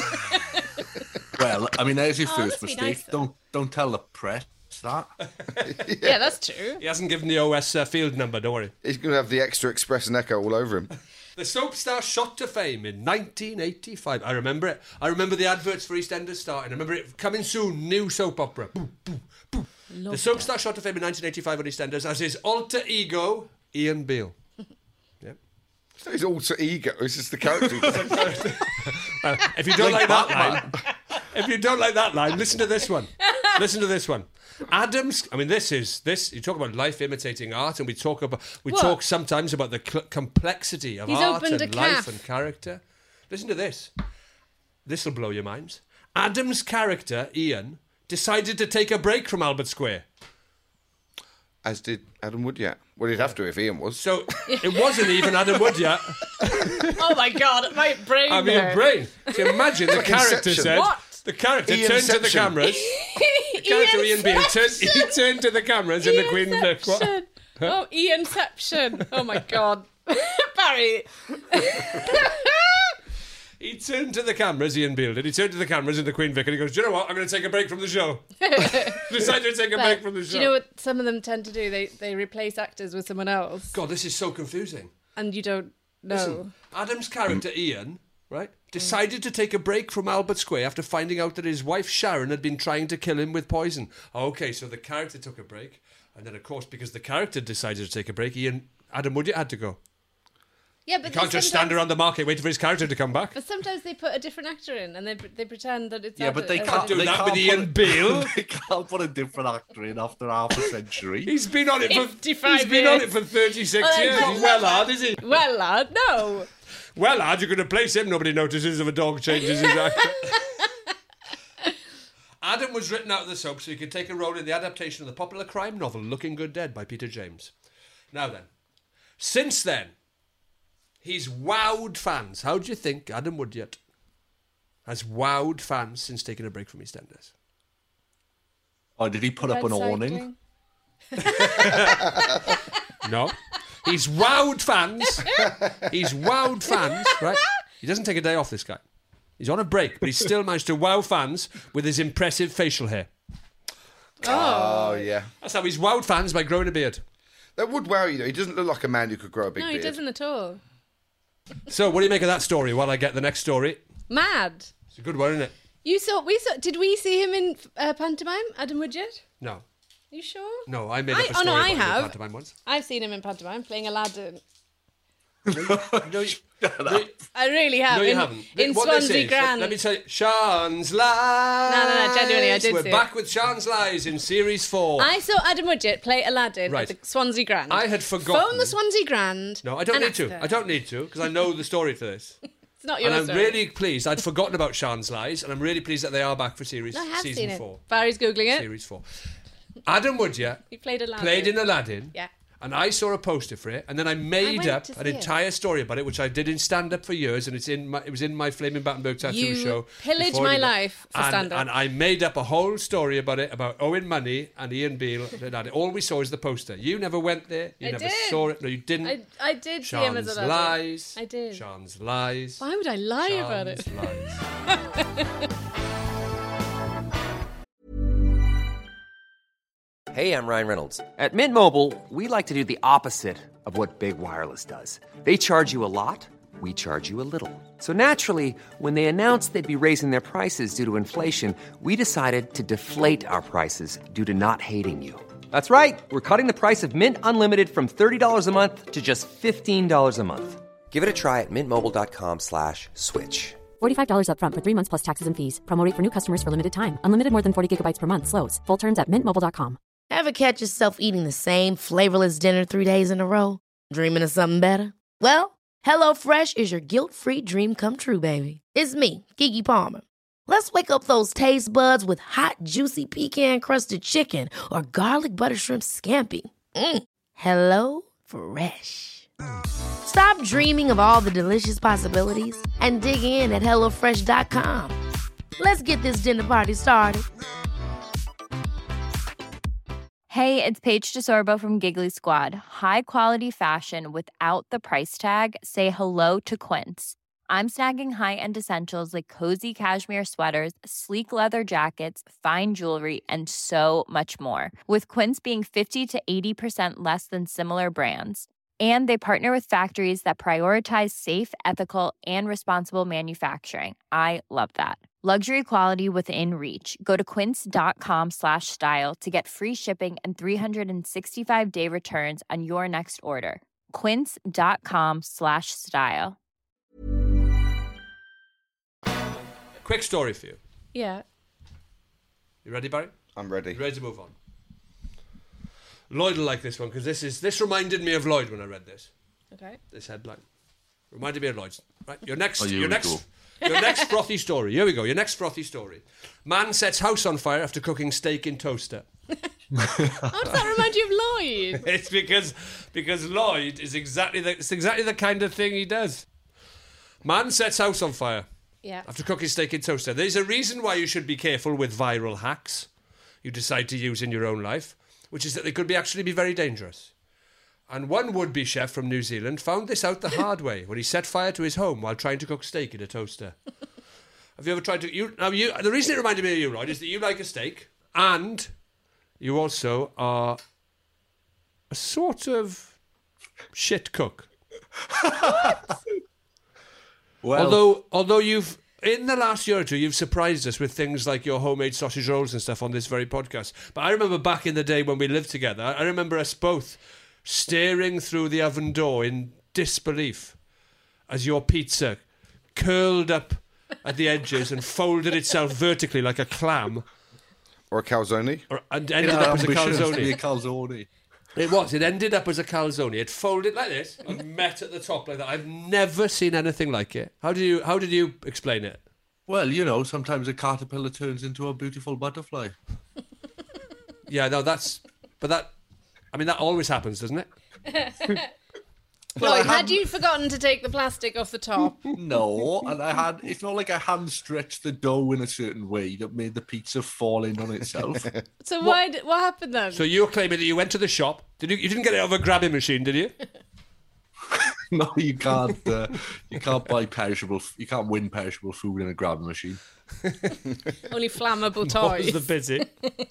Well, I mean, there's your first must be mistake. nice, don't tell the press that. Yeah, that's true. He hasn't given the OS field number, don't worry. He's going to have the extra Express and Echo all over him. The soap star shot to fame in 1985. I remember it. I remember the adverts for EastEnders starting. I remember it coming soon, new soap opera. Boom, boom, boom. The soap star shot to fame in 1985 on EastEnders as his alter ego, Ian Beale. Yeah. It's not his alter ego, it's just the character. If you don't like that line, listen to this one. Listen to this one. Adams, I mean, this. You talk about life imitating art, and we talk sometimes about the complexity of art and life and character. Listen to this. This'll blow your minds. Adam's character, Ian, decided to take a break from Albert Square. As did Adam Wood yet. Well, he'd have to if Ian was. So it wasn't even Adam Wood yet. Oh my God, my brain. I mean, there. brain. So imagine the character Inception. said. What? The character Ian turned to the Inception. cameras. The character Ian Beale he turned to the cameras in the Queen Vic. What? Ianception. Oh, Ianception. Oh my God. Barry. He turned to the cameras, Ian Beale did. He turned to the cameras in the Queen Vic and he goes, do you know what? I'm going to take a break from the show. Decided to take a break from the show. Do you know what some of them tend to do? They replace actors with someone else. God, this is so confusing. And you don't know. Listen, Adam's character, Ian, right, decided to take a break from Albert Square after finding out that his wife Sharon had been trying to kill him with poison. Okay, so the character took a break. And then, of course, because the character decided to take a break, Adam Wood had to go. Yeah, but You can't just stand around the market waiting for his character to come back. But sometimes they put a different actor in and they pretend that it's... Yeah, but they can't do they that can't with Ian put- Beale. They can't put a different actor in after half a century. He's been on it for 55 he's been on years. it for 36 Oh, years. He's well hard, is he? Well, lad, no. Well hard, you could replace him. Nobody notices if a dog changes his actor. Adam was written out of the soap so he could take a role in the adaptation of the popular crime novel Looking Good Dead by Peter James. Now then, since then, he's wowed fans. How do you think Adam Woodyard has wowed fans since taking a break from EastEnders? Or did he put up an awning? No. He's wowed fans. He's wowed fans, right? He doesn't take a day off, this guy. He's on a break, but he's still managed to wow fans with his impressive facial hair. Oh, yeah. That's how he's wowed fans by growing a beard. That would wow you, though. He doesn't look like a man who could grow a big No, beard. he doesn't at all. So, what do you make of that story while I get the next story? Mad. It's a good one, isn't it? Did we see him in pantomime, Adam Woodyard? No. You sure? No, I made up a story I about him in have. pantomime once. I've seen him in pantomime playing Aladdin. No, you, I really have. no, you haven't. In What this Swansea is, Grand. Let me tell you, Sean's Lies. No, genuinely, I did We're see back it. with Sean's Lies in Series 4. I saw Adam Woodyard play Aladdin Right. at the Swansea Grand. I had forgotten. Phone the Swansea Grand. No, I don't and need to. ask her. I don't need to, because I know the story for this. It's not your And I'm story. really pleased. I'd forgotten about Sean's Lies, and I'm really pleased that they are back for series No, I have season seen 4. it. Barry's Googling it. Series 4. Adam Woodyard He played Aladdin. played in Aladdin. Yeah. And I saw a poster for it, and then I made went up to an see it. entire story about it, which I did in stand-up for years, and it was in my Flaming Battenberg tattoo You show. pillaged before I my did that. life for stand-up. And I made up a whole story about it, about Owen Money and Ian Beale. All we saw is the poster. You never went there. You I never did. saw it. No, you didn't. I did see him as Sean's Aladdin. Lies. I did. Sean's Lies. Why would I lie about it? Sean's Lies. Hey, I'm Ryan Reynolds. At Mint Mobile, we like to do the opposite of what Big Wireless does. They charge you a lot, we charge you a little. So naturally, when they announced they'd be raising their prices due to inflation, we decided to deflate our prices due to not hating you. That's right. We're cutting the price of Mint Unlimited from $30 a month to just $15 a month. Give it a try at mintmobile.com/switch. $45 up front for 3 months plus taxes and fees. Promo rate for new customers for limited time. Unlimited more than 40 gigabytes per month. Slows full terms at mintmobile.com. Ever catch yourself eating the same flavorless dinner 3 days in a row? Dreaming of something better? Well, HelloFresh is your guilt-free dream come true, baby. It's me, Keke Palmer. Let's wake up those taste buds with hot, juicy pecan-crusted chicken or garlic butter shrimp scampi. Hello Fresh. Stop dreaming of all the delicious possibilities and dig in at HelloFresh.com. Let's get this dinner party started. Hey, it's Paige DeSorbo from Giggly Squad. High quality fashion without the price tag. Say hello to Quince. I'm snagging high-end essentials like cozy cashmere sweaters, sleek leather jackets, fine jewelry, and so much more. With Quince being 50 to 80% less than similar brands. And they partner with factories that prioritize safe, ethical, and responsible manufacturing. I love that. Luxury quality within reach. Go to quince.com/style to get free shipping and 365-day returns on your next order. Quince.com/style. Quick story for you. Yeah. You ready, Barry? I'm ready. You ready to move on? Lloyd will like this one because this reminded me of Lloyd when I read this. Okay. This headline. Reminded me of Lloyd's. Right, your next Go. frothy story. Here we go. Your next frothy story. Man sets house on fire after cooking steak in toaster. How does that remind you of Lloyd? It's because Lloyd is exactly the kind of thing he does. Man sets house on fire after cooking steak in toaster. There's a reason why you should be careful with viral hacks you decide to use in your own life, which is that they could actually be very dangerous. And one would-be chef from New Zealand found this out the hard way when he set fire to his home while trying to cook steak in a toaster. Have you ever tried to... the reason it reminded me of you, Lloyd, is that you like a steak and you also are a sort of shit cook. Well, although you've... In the last year or two, you've surprised us with things like your homemade sausage rolls and stuff on this very podcast. But I remember back in the day when we lived together, I remember us both staring through the oven door in disbelief as your pizza curled up at the edges and folded itself vertically like a clam. Or a calzone. And ended up as a calzone. To be a calzone. It was. It ended up as a calzone. It folded like this and met at the top like that. I've never seen anything like it. How did you explain it? Well, sometimes a caterpillar turns into a beautiful butterfly. Yeah, no, that always happens, doesn't it? Lloyd, had you forgotten to take the plastic off the top? No, and it's not like I hand stretched the dough in a certain way that made the pizza fall in on itself. So what happened then? So you're claiming that you went to the shop. You didn't get it out of a grabbing machine, did you? No, you can't. You can't buy perishable. You can't win perishable food in a grabbing machine. Only flammable What was toys. the busy?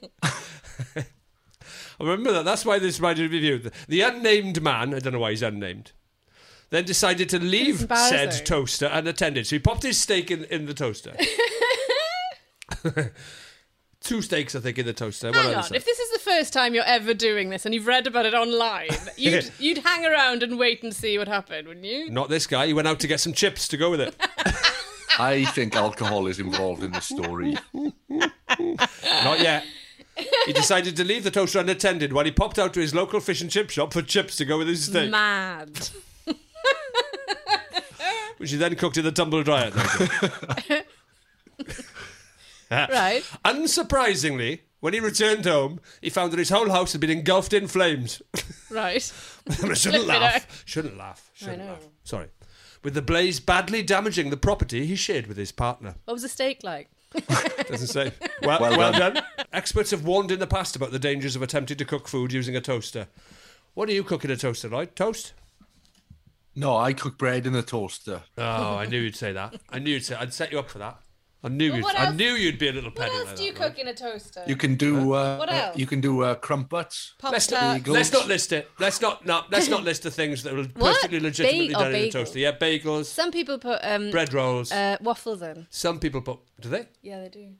I remember that. That's why this reminded me of you. The unnamed man, I don't know why he's unnamed, then decided to leave said toaster unattended. So he popped his steak in the toaster. 2 steaks, I think, in the toaster. Hang on, if this is the first time you're ever doing this and you've read about it online, you'd hang around and wait and see what happened, wouldn't you? Not this guy. He went out to get some chips to go with it. I think alcohol is involved in the story. Not yet. He decided to leave the toaster unattended while he popped out to his local fish and chip shop for chips to go with his steak. Mad. Which he then cooked in the tumble dryer. Right. Unsurprisingly, when he returned home, he found that his whole house had been engulfed in flames. Right. I shouldn't laugh. Shouldn't laugh. Sorry. With the blaze badly damaging the property he shared with his partner. What was the steak like? Doesn't say. Well done. Experts have warned in the past about the dangers of attempting to cook food using a toaster. What do you cook in a toaster, Lloyd? Toast? No, I cook bread in a toaster. Oh, I knew you'd say that. I'd set you up for that. I knew you'd be a little pedal. What else do you cook in a toaster? You can do. What else? You can do crumpets. Let's not list it. Let's not list the things that will perfectly legitimately done in a toaster. Yeah, bagels. Some people put bread rolls, waffles in. Some people put. Do they? Yeah, they do.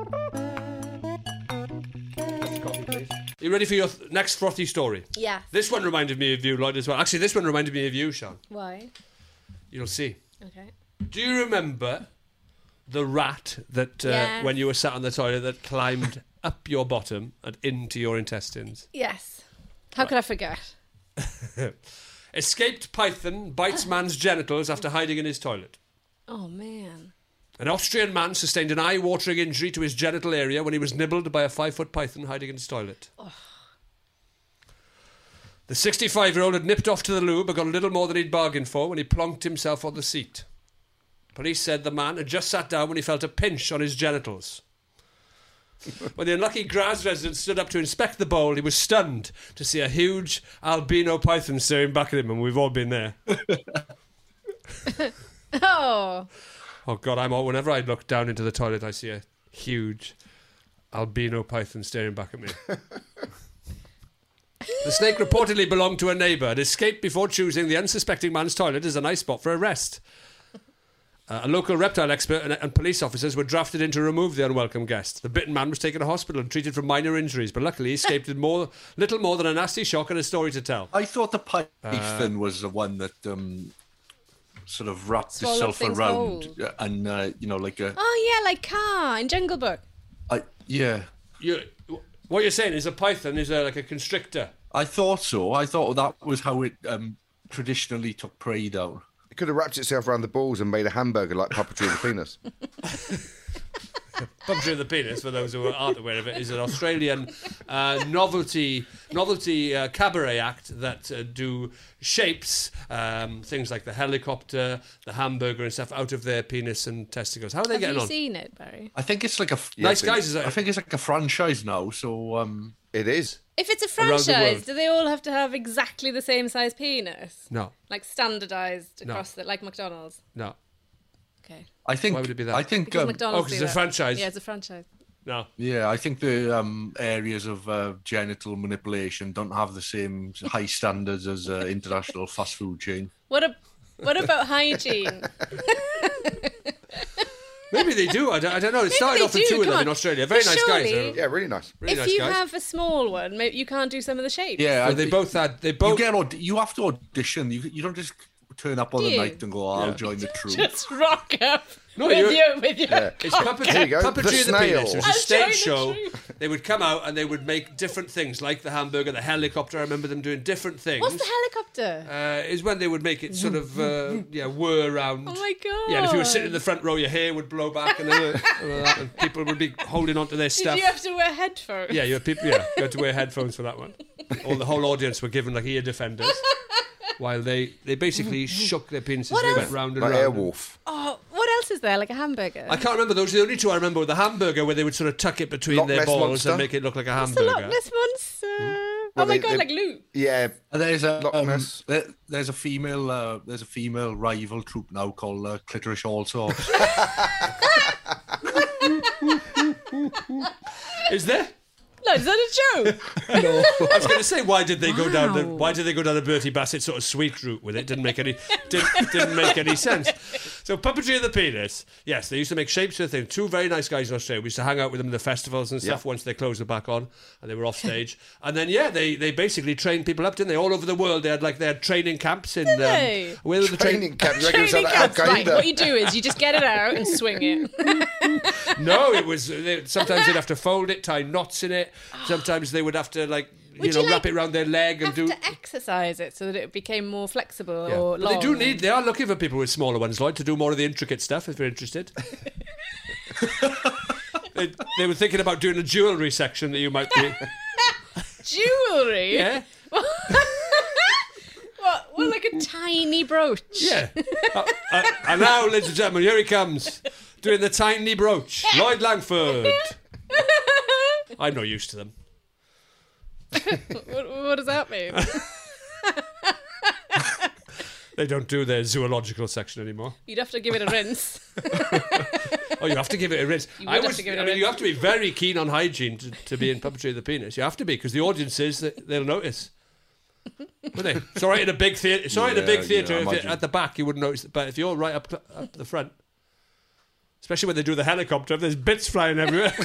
Coffee, please. Are you ready for your next frothy story? Yeah. This one reminded me of you, Lloyd, as well. Actually, this one reminded me of you, Sean. Why? You'll see. Okay. Do you remember the rat that when you were sat on the toilet that climbed up your bottom and into your intestines? Yes. How could I forget? Escaped python bites man's genitals after hiding in his toilet. Oh, man. An Austrian man sustained an eye-watering injury to his genital area when he was nibbled by a 5-foot python hiding in his toilet. Oh. The 65-year-old had nipped off to the loo but got a little more than he'd bargained for when he plonked himself on the seat. Police said the man had just sat down when he felt a pinch on his genitals. When the unlucky Graz resident stood up to inspect the bowl, he was stunned to see a huge albino python staring back at him, and we've all been there. Oh, God, whenever I look down into the toilet, I see a huge albino python staring back at me. The snake reportedly belonged to a neighbour and escaped before choosing the unsuspecting man's toilet as a nice spot for a rest. A local reptile expert and police officers were drafted in to remove the unwelcome guest. The bitten man was taken to hospital and treated for minor injuries, but luckily he escaped with little more than a nasty shock and a story to tell. I thought the python was the one that sort of wrapped itself around and, like a... Oh, yeah, like Car in Jungle Book. Yeah. What you're saying is a python is like a constrictor. I thought so. I thought that was how it traditionally took prey down. It could have wrapped itself around the balls and made a hamburger like Puppetry of the Penis. Puppetry of the Penis, for those who aren't aware of it, is an Australian novelty cabaret act that do shapes, things like the helicopter, the hamburger and stuff, out of their penis and testicles. How are they getting on? Have you seen it, Barry? I think it's like a Nice Guys. Is I think it's like a franchise now. So it is. If it's a Around the franchise, world. do they all have to have exactly the same size penis? No, Like standardised No. across like McDonald's? no. Okay. I think. Why would it be that? I think. Because McDonald's 'cause do it's a that. franchise. Yeah, it's a franchise. No. Yeah, I think the areas of genital manipulation don't have the same high standards as international fast food chain. What about hygiene? Maybe they do. I don't know. It started they off with do, two of come them in on. Australia. Very But nice guys. surely- Yeah, really nice. Really If nice you guys. have a small one, maybe you can't do some of the shapes. Yeah, But they both had. They both. You have to audition. You don't just turn up on Do the you? night and go, I'll Yeah. join the troupe. Just rock up No, with you're- your It's puppetry, There you go, puppetry the of the snail. Penis. It was a I'll stage join the show. troupe. They would come out and they would make different things, like the hamburger, the helicopter. I remember them doing different things. What's the helicopter? Is when they would make it sort of whir around. Oh my god! Yeah, and if you were sitting in the front row, your hair would blow back, and people would be holding onto their Did stuff. you have to wear headphones? Yeah, you had to wear headphones for that one. The whole audience were given like ear defenders, while they basically shook their penises. What They else? went round and Like round. Airwolf. Oh, what else is there? Like a hamburger? I can't remember those. The only two I remember were the hamburger, where they would sort of tuck it between Loch their Ness balls Monster. and make it look like a What's the hamburger. Loch Ness Monster? Well, oh my they- god, they- like Luke. Yeah. And there's a Loch Ness. there's a female rival troupe now called Clitoris All Sorts. Is there? No, is that a joke? No. I was going to say, why did they go down the Bertie Bassett sort of sweet route with it? Didn't make any sense. So puppetry of the penis. Yes, they used to make shapes of things. Two very nice guys in Australia. We used to hang out with them in the festivals and stuff once they closed it back on and they were off stage. And then they basically trained people up, didn't they? All over the world. They had training camps in. they? Where were the Training camp. You reckon it's Training like camps, right? Al-Qaeda? What you do is you just get it out and swing it. No, it was. Sometimes they'd have to fold it, tie knots in it. Sometimes they would have to wrap it around their leg and have do. to exercise it so that it became more flexible Yeah. or But long. they are looking for people with smaller ones, Lloyd, to do more of the intricate stuff if you're interested. they were thinking about doing a jewellery section that you might be. Jewellery? Yeah. What? Well, like a tiny brooch. Yeah. And now, ladies and gentlemen, here he comes, doing the tiny brooch. Lloyd Langford. I'm not used to them. What does that mean? They don't do their zoological section anymore. You'd have to give it a rinse. Oh, you have to give it a rinse. You would have to give it a rinse. You have to be very keen on hygiene to be in puppetry of the penis. You have to be, because the audiences, they'll notice. Will they? It's all right in a big theatre. It's all right in a big theatre. If imagine. you're at the back, you wouldn't notice. But if you're right up the front, especially when they do the helicopter, there's bits flying everywhere.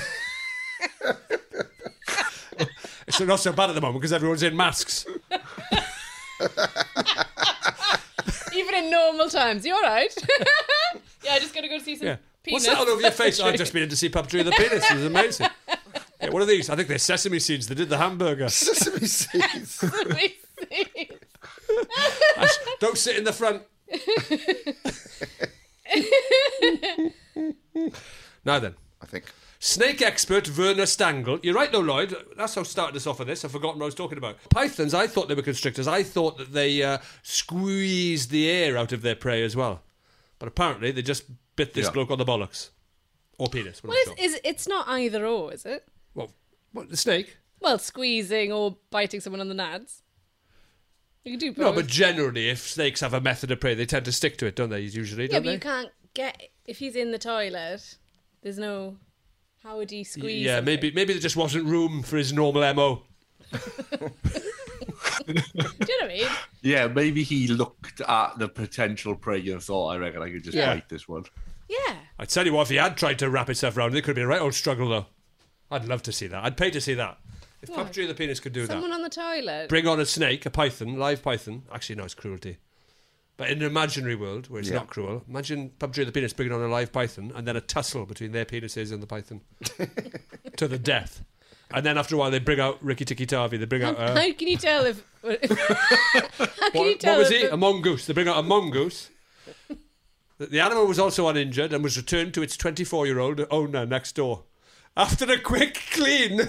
It's not so bad at the moment because everyone's in masks. Even in normal times. You all right? Yeah, I just got to go see some penis. What's that all over your face? puppetry. I've just been in to see puppetry of the penis. It was amazing. Yeah, what are these? I think they're sesame seeds. They did the hamburger. Sesame seeds. Don't sit in the front. Now then. I think. Snake expert Werner Stangl. You're right though, Lloyd. That's how I started us off of this. I've forgotten what I was talking about. Pythons, I thought they were constrictors. I thought that they squeezed the air out of their prey as well. But apparently they just bit this bloke on the bollocks. Or penis. Well, it's not either or, is it? Well, what, the snake? Well, squeezing or biting someone on the nads. You can do both. No, but generally, if snakes have a method of prey, they tend to stick to it, don't they? Usually, yeah, don't but they? you can't get... If he's in the toilet, there's no... How would he squeeze Yeah, something? maybe there just wasn't room for his normal MO. Do you know what I mean? Yeah, maybe he looked at the potential prey and thought, I reckon I could just bite this one. Yeah. I tell you what, if he had tried to wrap itself around, it could have been a right old struggle, though. I'd love to see that. I'd pay to see that. If What? puppetry of the penis could do Someone that. on the toilet. Bring on a snake, a python, live python. Actually, no, it's cruelty. But in an imaginary world where it's not cruel, imagine puppetry of the penis bringing on a live python and then a tussle between their penises and the python to the death. And then after a while, they bring out Ricky Tikki Tavi. They bring out. How can you tell if? How can you What tell was if he? A mongoose. They bring out a mongoose. The animal was also uninjured and was returned to its 24-year-old owner next door. After a quick clean...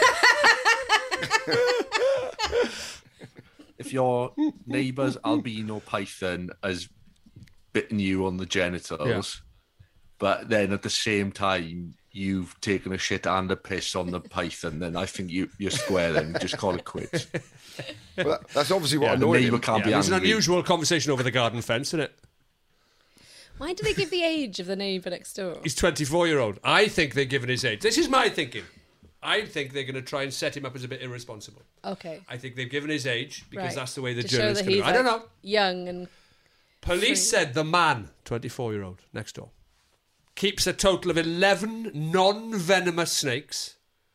If your neighbour's albino python has bitten you on the genitals, but then at the same time you've taken a shit and a piss on the python, then I think you're square then. Just call it quits. Well, that's obviously what the annoyed neighbour him. can't be It was angry. an unusual conversation over the garden fence, isn't it? Why do they give the age of the neighbour next door? He's 24-year-old. I think they're giving his age. This is my thinking. I think they're going to try and set him up as a bit irresponsible. Okay. I think they've given his age because Right. that's the way the To show journalist that can do it. he's, I don't like, know. young and... Police free. said the man, 24-year-old, next door, keeps a total of 11 non-venomous snakes.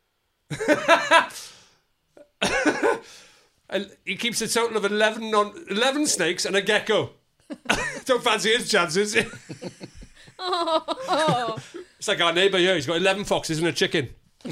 He keeps a total of 11 snakes and a gecko. Don't fancy his chances. Oh, It's like our neighbour here. He's got 11 foxes and a chicken.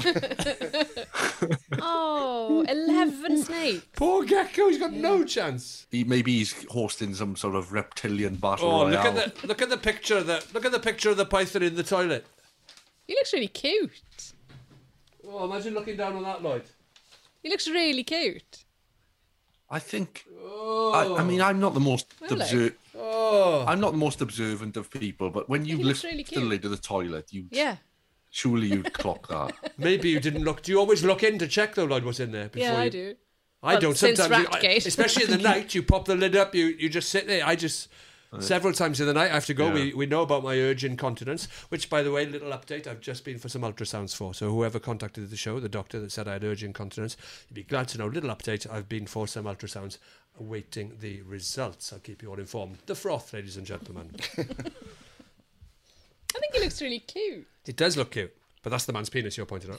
11 snakes. Poor gecko. He's got no chance. Maybe he's hosting some sort of reptilian battle Oh, royale. look at the picture of the python in the toilet. He looks really cute. Oh, imagine looking down on that, Lloyd. He looks really cute. I think. I mean, I'm not the most I'm not the most observant of people, but when you He looks lift really the cute. lid of the toilet, Yeah. surely you'd clock that. Maybe you didn't look. Do you always look in to check though, Lloyd, what's in there? Before Yeah, I you... do. I Well, don't. since Sometimes, Ratgate. especially in the night, you pop the lid up. You just sit there. I just several times in the night I have to go. Yeah. We know about my urge incontinence, which, by the way, little update. I've just been for some ultrasounds for. So whoever contacted the show, the doctor that said I had urge incontinence, you'd be glad to know. Little update. I've been for some ultrasounds, awaiting the results. I'll keep you all informed. The froth, ladies and gentlemen. I think he looks really cute. It does look cute, but that's the man's penis you're pointing out.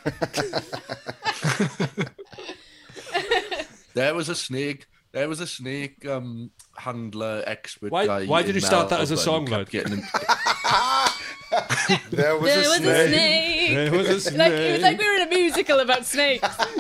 There was a snake handler expert Why- guy. why did in you start that as a Melbourne song, who kept Lloyd? getting There was There a was snake. a snake. There was a It was like we were in a musical about snakes.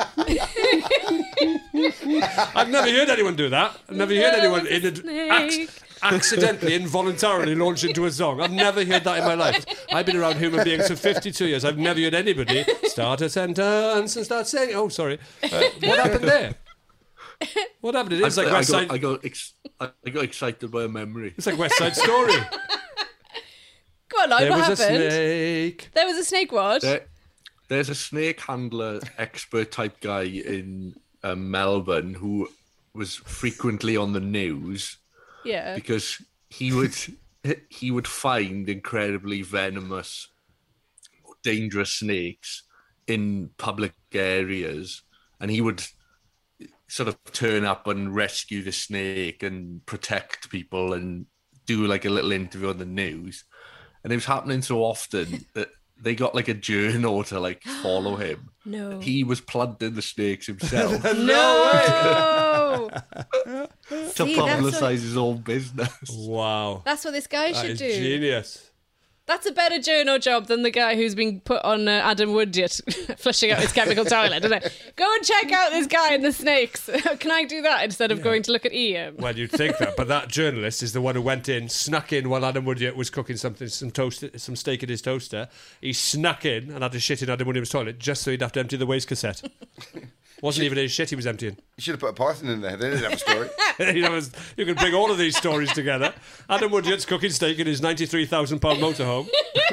I've never heard anyone do that. I've never heard There anyone was a snake. accidentally, involuntarily launch into a song. I've never heard that in my life. I've been around human beings for 52 years. I've never heard anybody start a sentence and start saying, oh, sorry. What happened there? What happened? It's like West Side... I got excited by a memory. It's like West Side Story. Go on, Lloyd, There what was a happened? snake. There was a snake, what? There's a snake handler expert type guy in Melbourne who was frequently on the news Yeah. because he would find incredibly venomous, dangerous snakes in public areas, and he would sort of turn up and rescue the snake and protect people and do like a little interview on the news. And it was happening so often that they got like a journal to like follow him. No. He was planting the snakes himself No! to See, that's publicise his own business. Wow. That's what this guy That should is do. genius. That's a better journo job than the guy who's been put on Adam Woodyard flushing out his chemical toilet, isn't it? Go and check out this guy and the snakes. Can I do that instead of going to look at Ian? Well, you'd think that, but that journalist is the one who went in, snuck in while Adam Woodyard was cooking some steak in his toaster. He snuck in and had to shit in Adam Woodyard's toilet just so he'd have to empty the waste cassette. Wasn't even his shit he was emptying. You should have put a python in there. They didn't have a story. You can bring all of these stories together. Adam Woodyard's cooking steak in his £93,000 motorhome.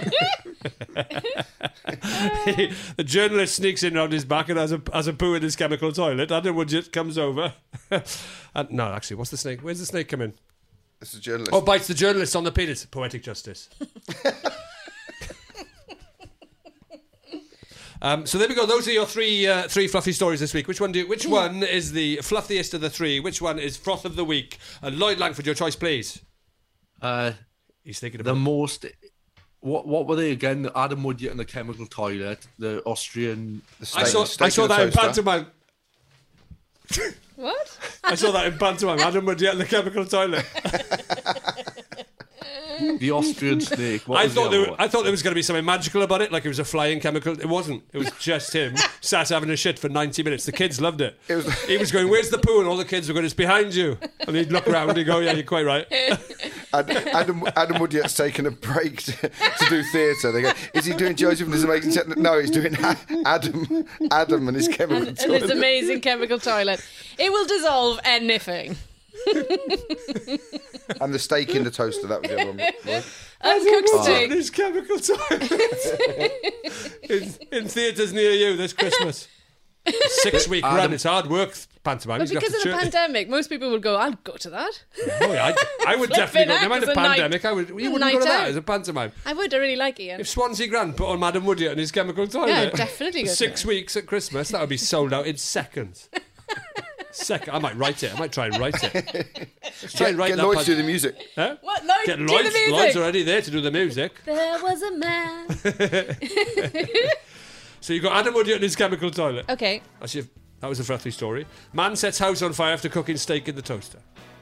The journalist sneaks in round his back and has a poo in his chemical toilet. Adam Woodyard comes over. And, no, actually, what's the snake? Where's the snake come in? It's a journalist. Oh, bites the journalist on the penis. Poetic justice. So there we go. Those are your three fluffy stories this week. Which one is the fluffiest of the three? Which one is froth of the week? Lloyd Langford, your choice, please. He's thinking about the most. What were they again? Adam Woodyard and the chemical toilet. The Austrian. I saw that in pantomime. What? I saw that in pantomime. Adam Woodyard and the chemical toilet. The Austrian snake. I thought there was going to be something magical about it, like it was a flying chemical. It wasn't. It was just him sat having a shit for 90 minutes. The kids loved it. He was going, "Where's the poo?" And all the kids were going, "It's behind you." And he'd look around and he'd go, "Yeah, you're quite right." Adam Woodyard's taken a break to do theatre. They go, is he doing Joseph and his amazing technique? No, he's doing Adam and his chemical toilet. And his amazing chemical toilet. It will dissolve anything. And the steak in the toaster, that was the other one. Right? Uncooked steak. His chemical toilet. in theatres near you this Christmas. 6-week run. It's hard work, pantomime. But because of the pandemic, most people would go, I'll go to that. Oh, yeah, I would definitely go. No matter the pandemic, you wouldn't go to that as a pantomime. I would. I really like Ian. If Swansea Grand put on Madam Woodyard and his chemical toilet, yeah, definitely go 6 weeks at Christmas, that would be sold out in seconds. I might write it. I might try and write it. Get Lloyd to do the music. Huh? What? Lloyd, Get do Lloyd, the music. Lloyd's already there to do the music. There was a man. So you've got Adam Woodyard and his chemical toilet. Okay. That was a frothy story. Man sets house on fire after cooking steak in the toaster.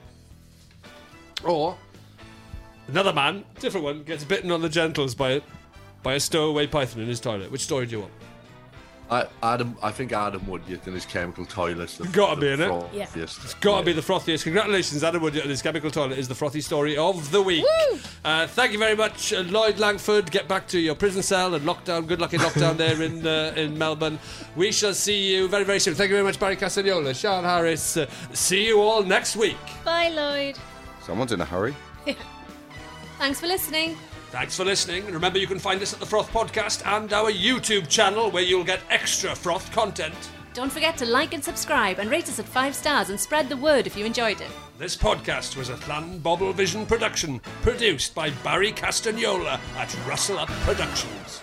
Or another man, different one, gets bitten on the genitals by a stowaway python in his toilet. Which story do you want? I think Adam Woodyard and his chemical toilet. Got to be in it. Yeah. It's got to be the frothiest. Congratulations, Adam Woodyard and his chemical toilet is the frothy story of the week. Thank you very much, Lloyd Langford. Get back to your prison cell and lockdown. Good luck in lockdown there in Melbourne. We shall see you very, very soon. Thank you very much, Barry Castagnola, Sean Harris. See you all next week. Bye, Lloyd. Someone's in a hurry. Thanks for listening. Thanks for listening. And remember, you can find us at the Froth Podcast and our YouTube channel, where you'll get extra Froth content. Don't forget to like and subscribe and rate us at 5 stars and spread the word if you enjoyed it. This podcast was a Llanbobble Vision production, produced by Barry Castagnola at Russell Up Productions.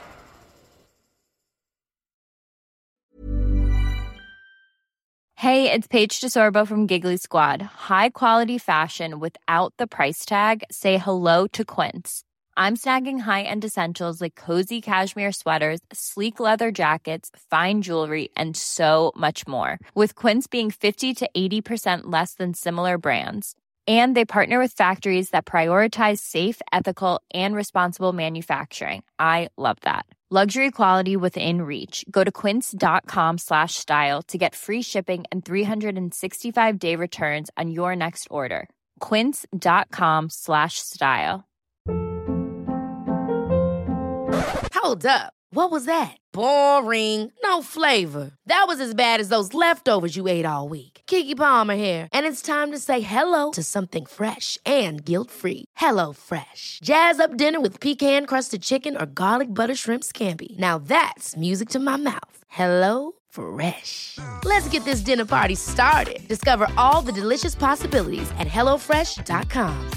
Hey, it's Paige DeSorbo from Giggly Squad. High quality fashion without the price tag. Say hello to Quince. I'm snagging high-end essentials like cozy cashmere sweaters, sleek leather jackets, fine jewelry, and so much more. With Quince being 50 to 80% less than similar brands. And they partner with factories that prioritize safe, ethical, and responsible manufacturing. I love that. Luxury quality within reach. Go to quince.com/style to get free shipping and 365-day returns on your next order. Quince.com/style. Hold up. What was that? Boring. No flavor. That was as bad as those leftovers you ate all week. Keke Palmer here, and it's time to say hello to something fresh and guilt-free. Hello Fresh. Jazz up dinner with pecan-crusted chicken or garlic butter shrimp scampi. Now that's music to my mouth. Hello Fresh. Let's get this dinner party started. Discover all the delicious possibilities at HelloFresh.com.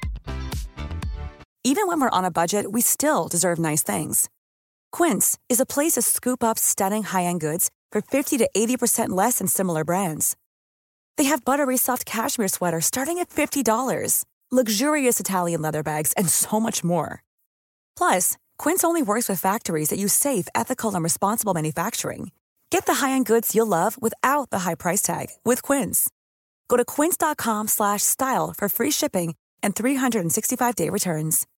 Even when we're on a budget, we still deserve nice things. Quince is a place to scoop up stunning high-end goods for 50 to 80% less than similar brands. They have buttery soft cashmere sweaters starting at $50, luxurious Italian leather bags, and so much more. Plus, Quince only works with factories that use safe, ethical, and responsible manufacturing. Get the high-end goods you'll love without the high price tag with Quince. Go to quince.com/style for free shipping and 365-day returns.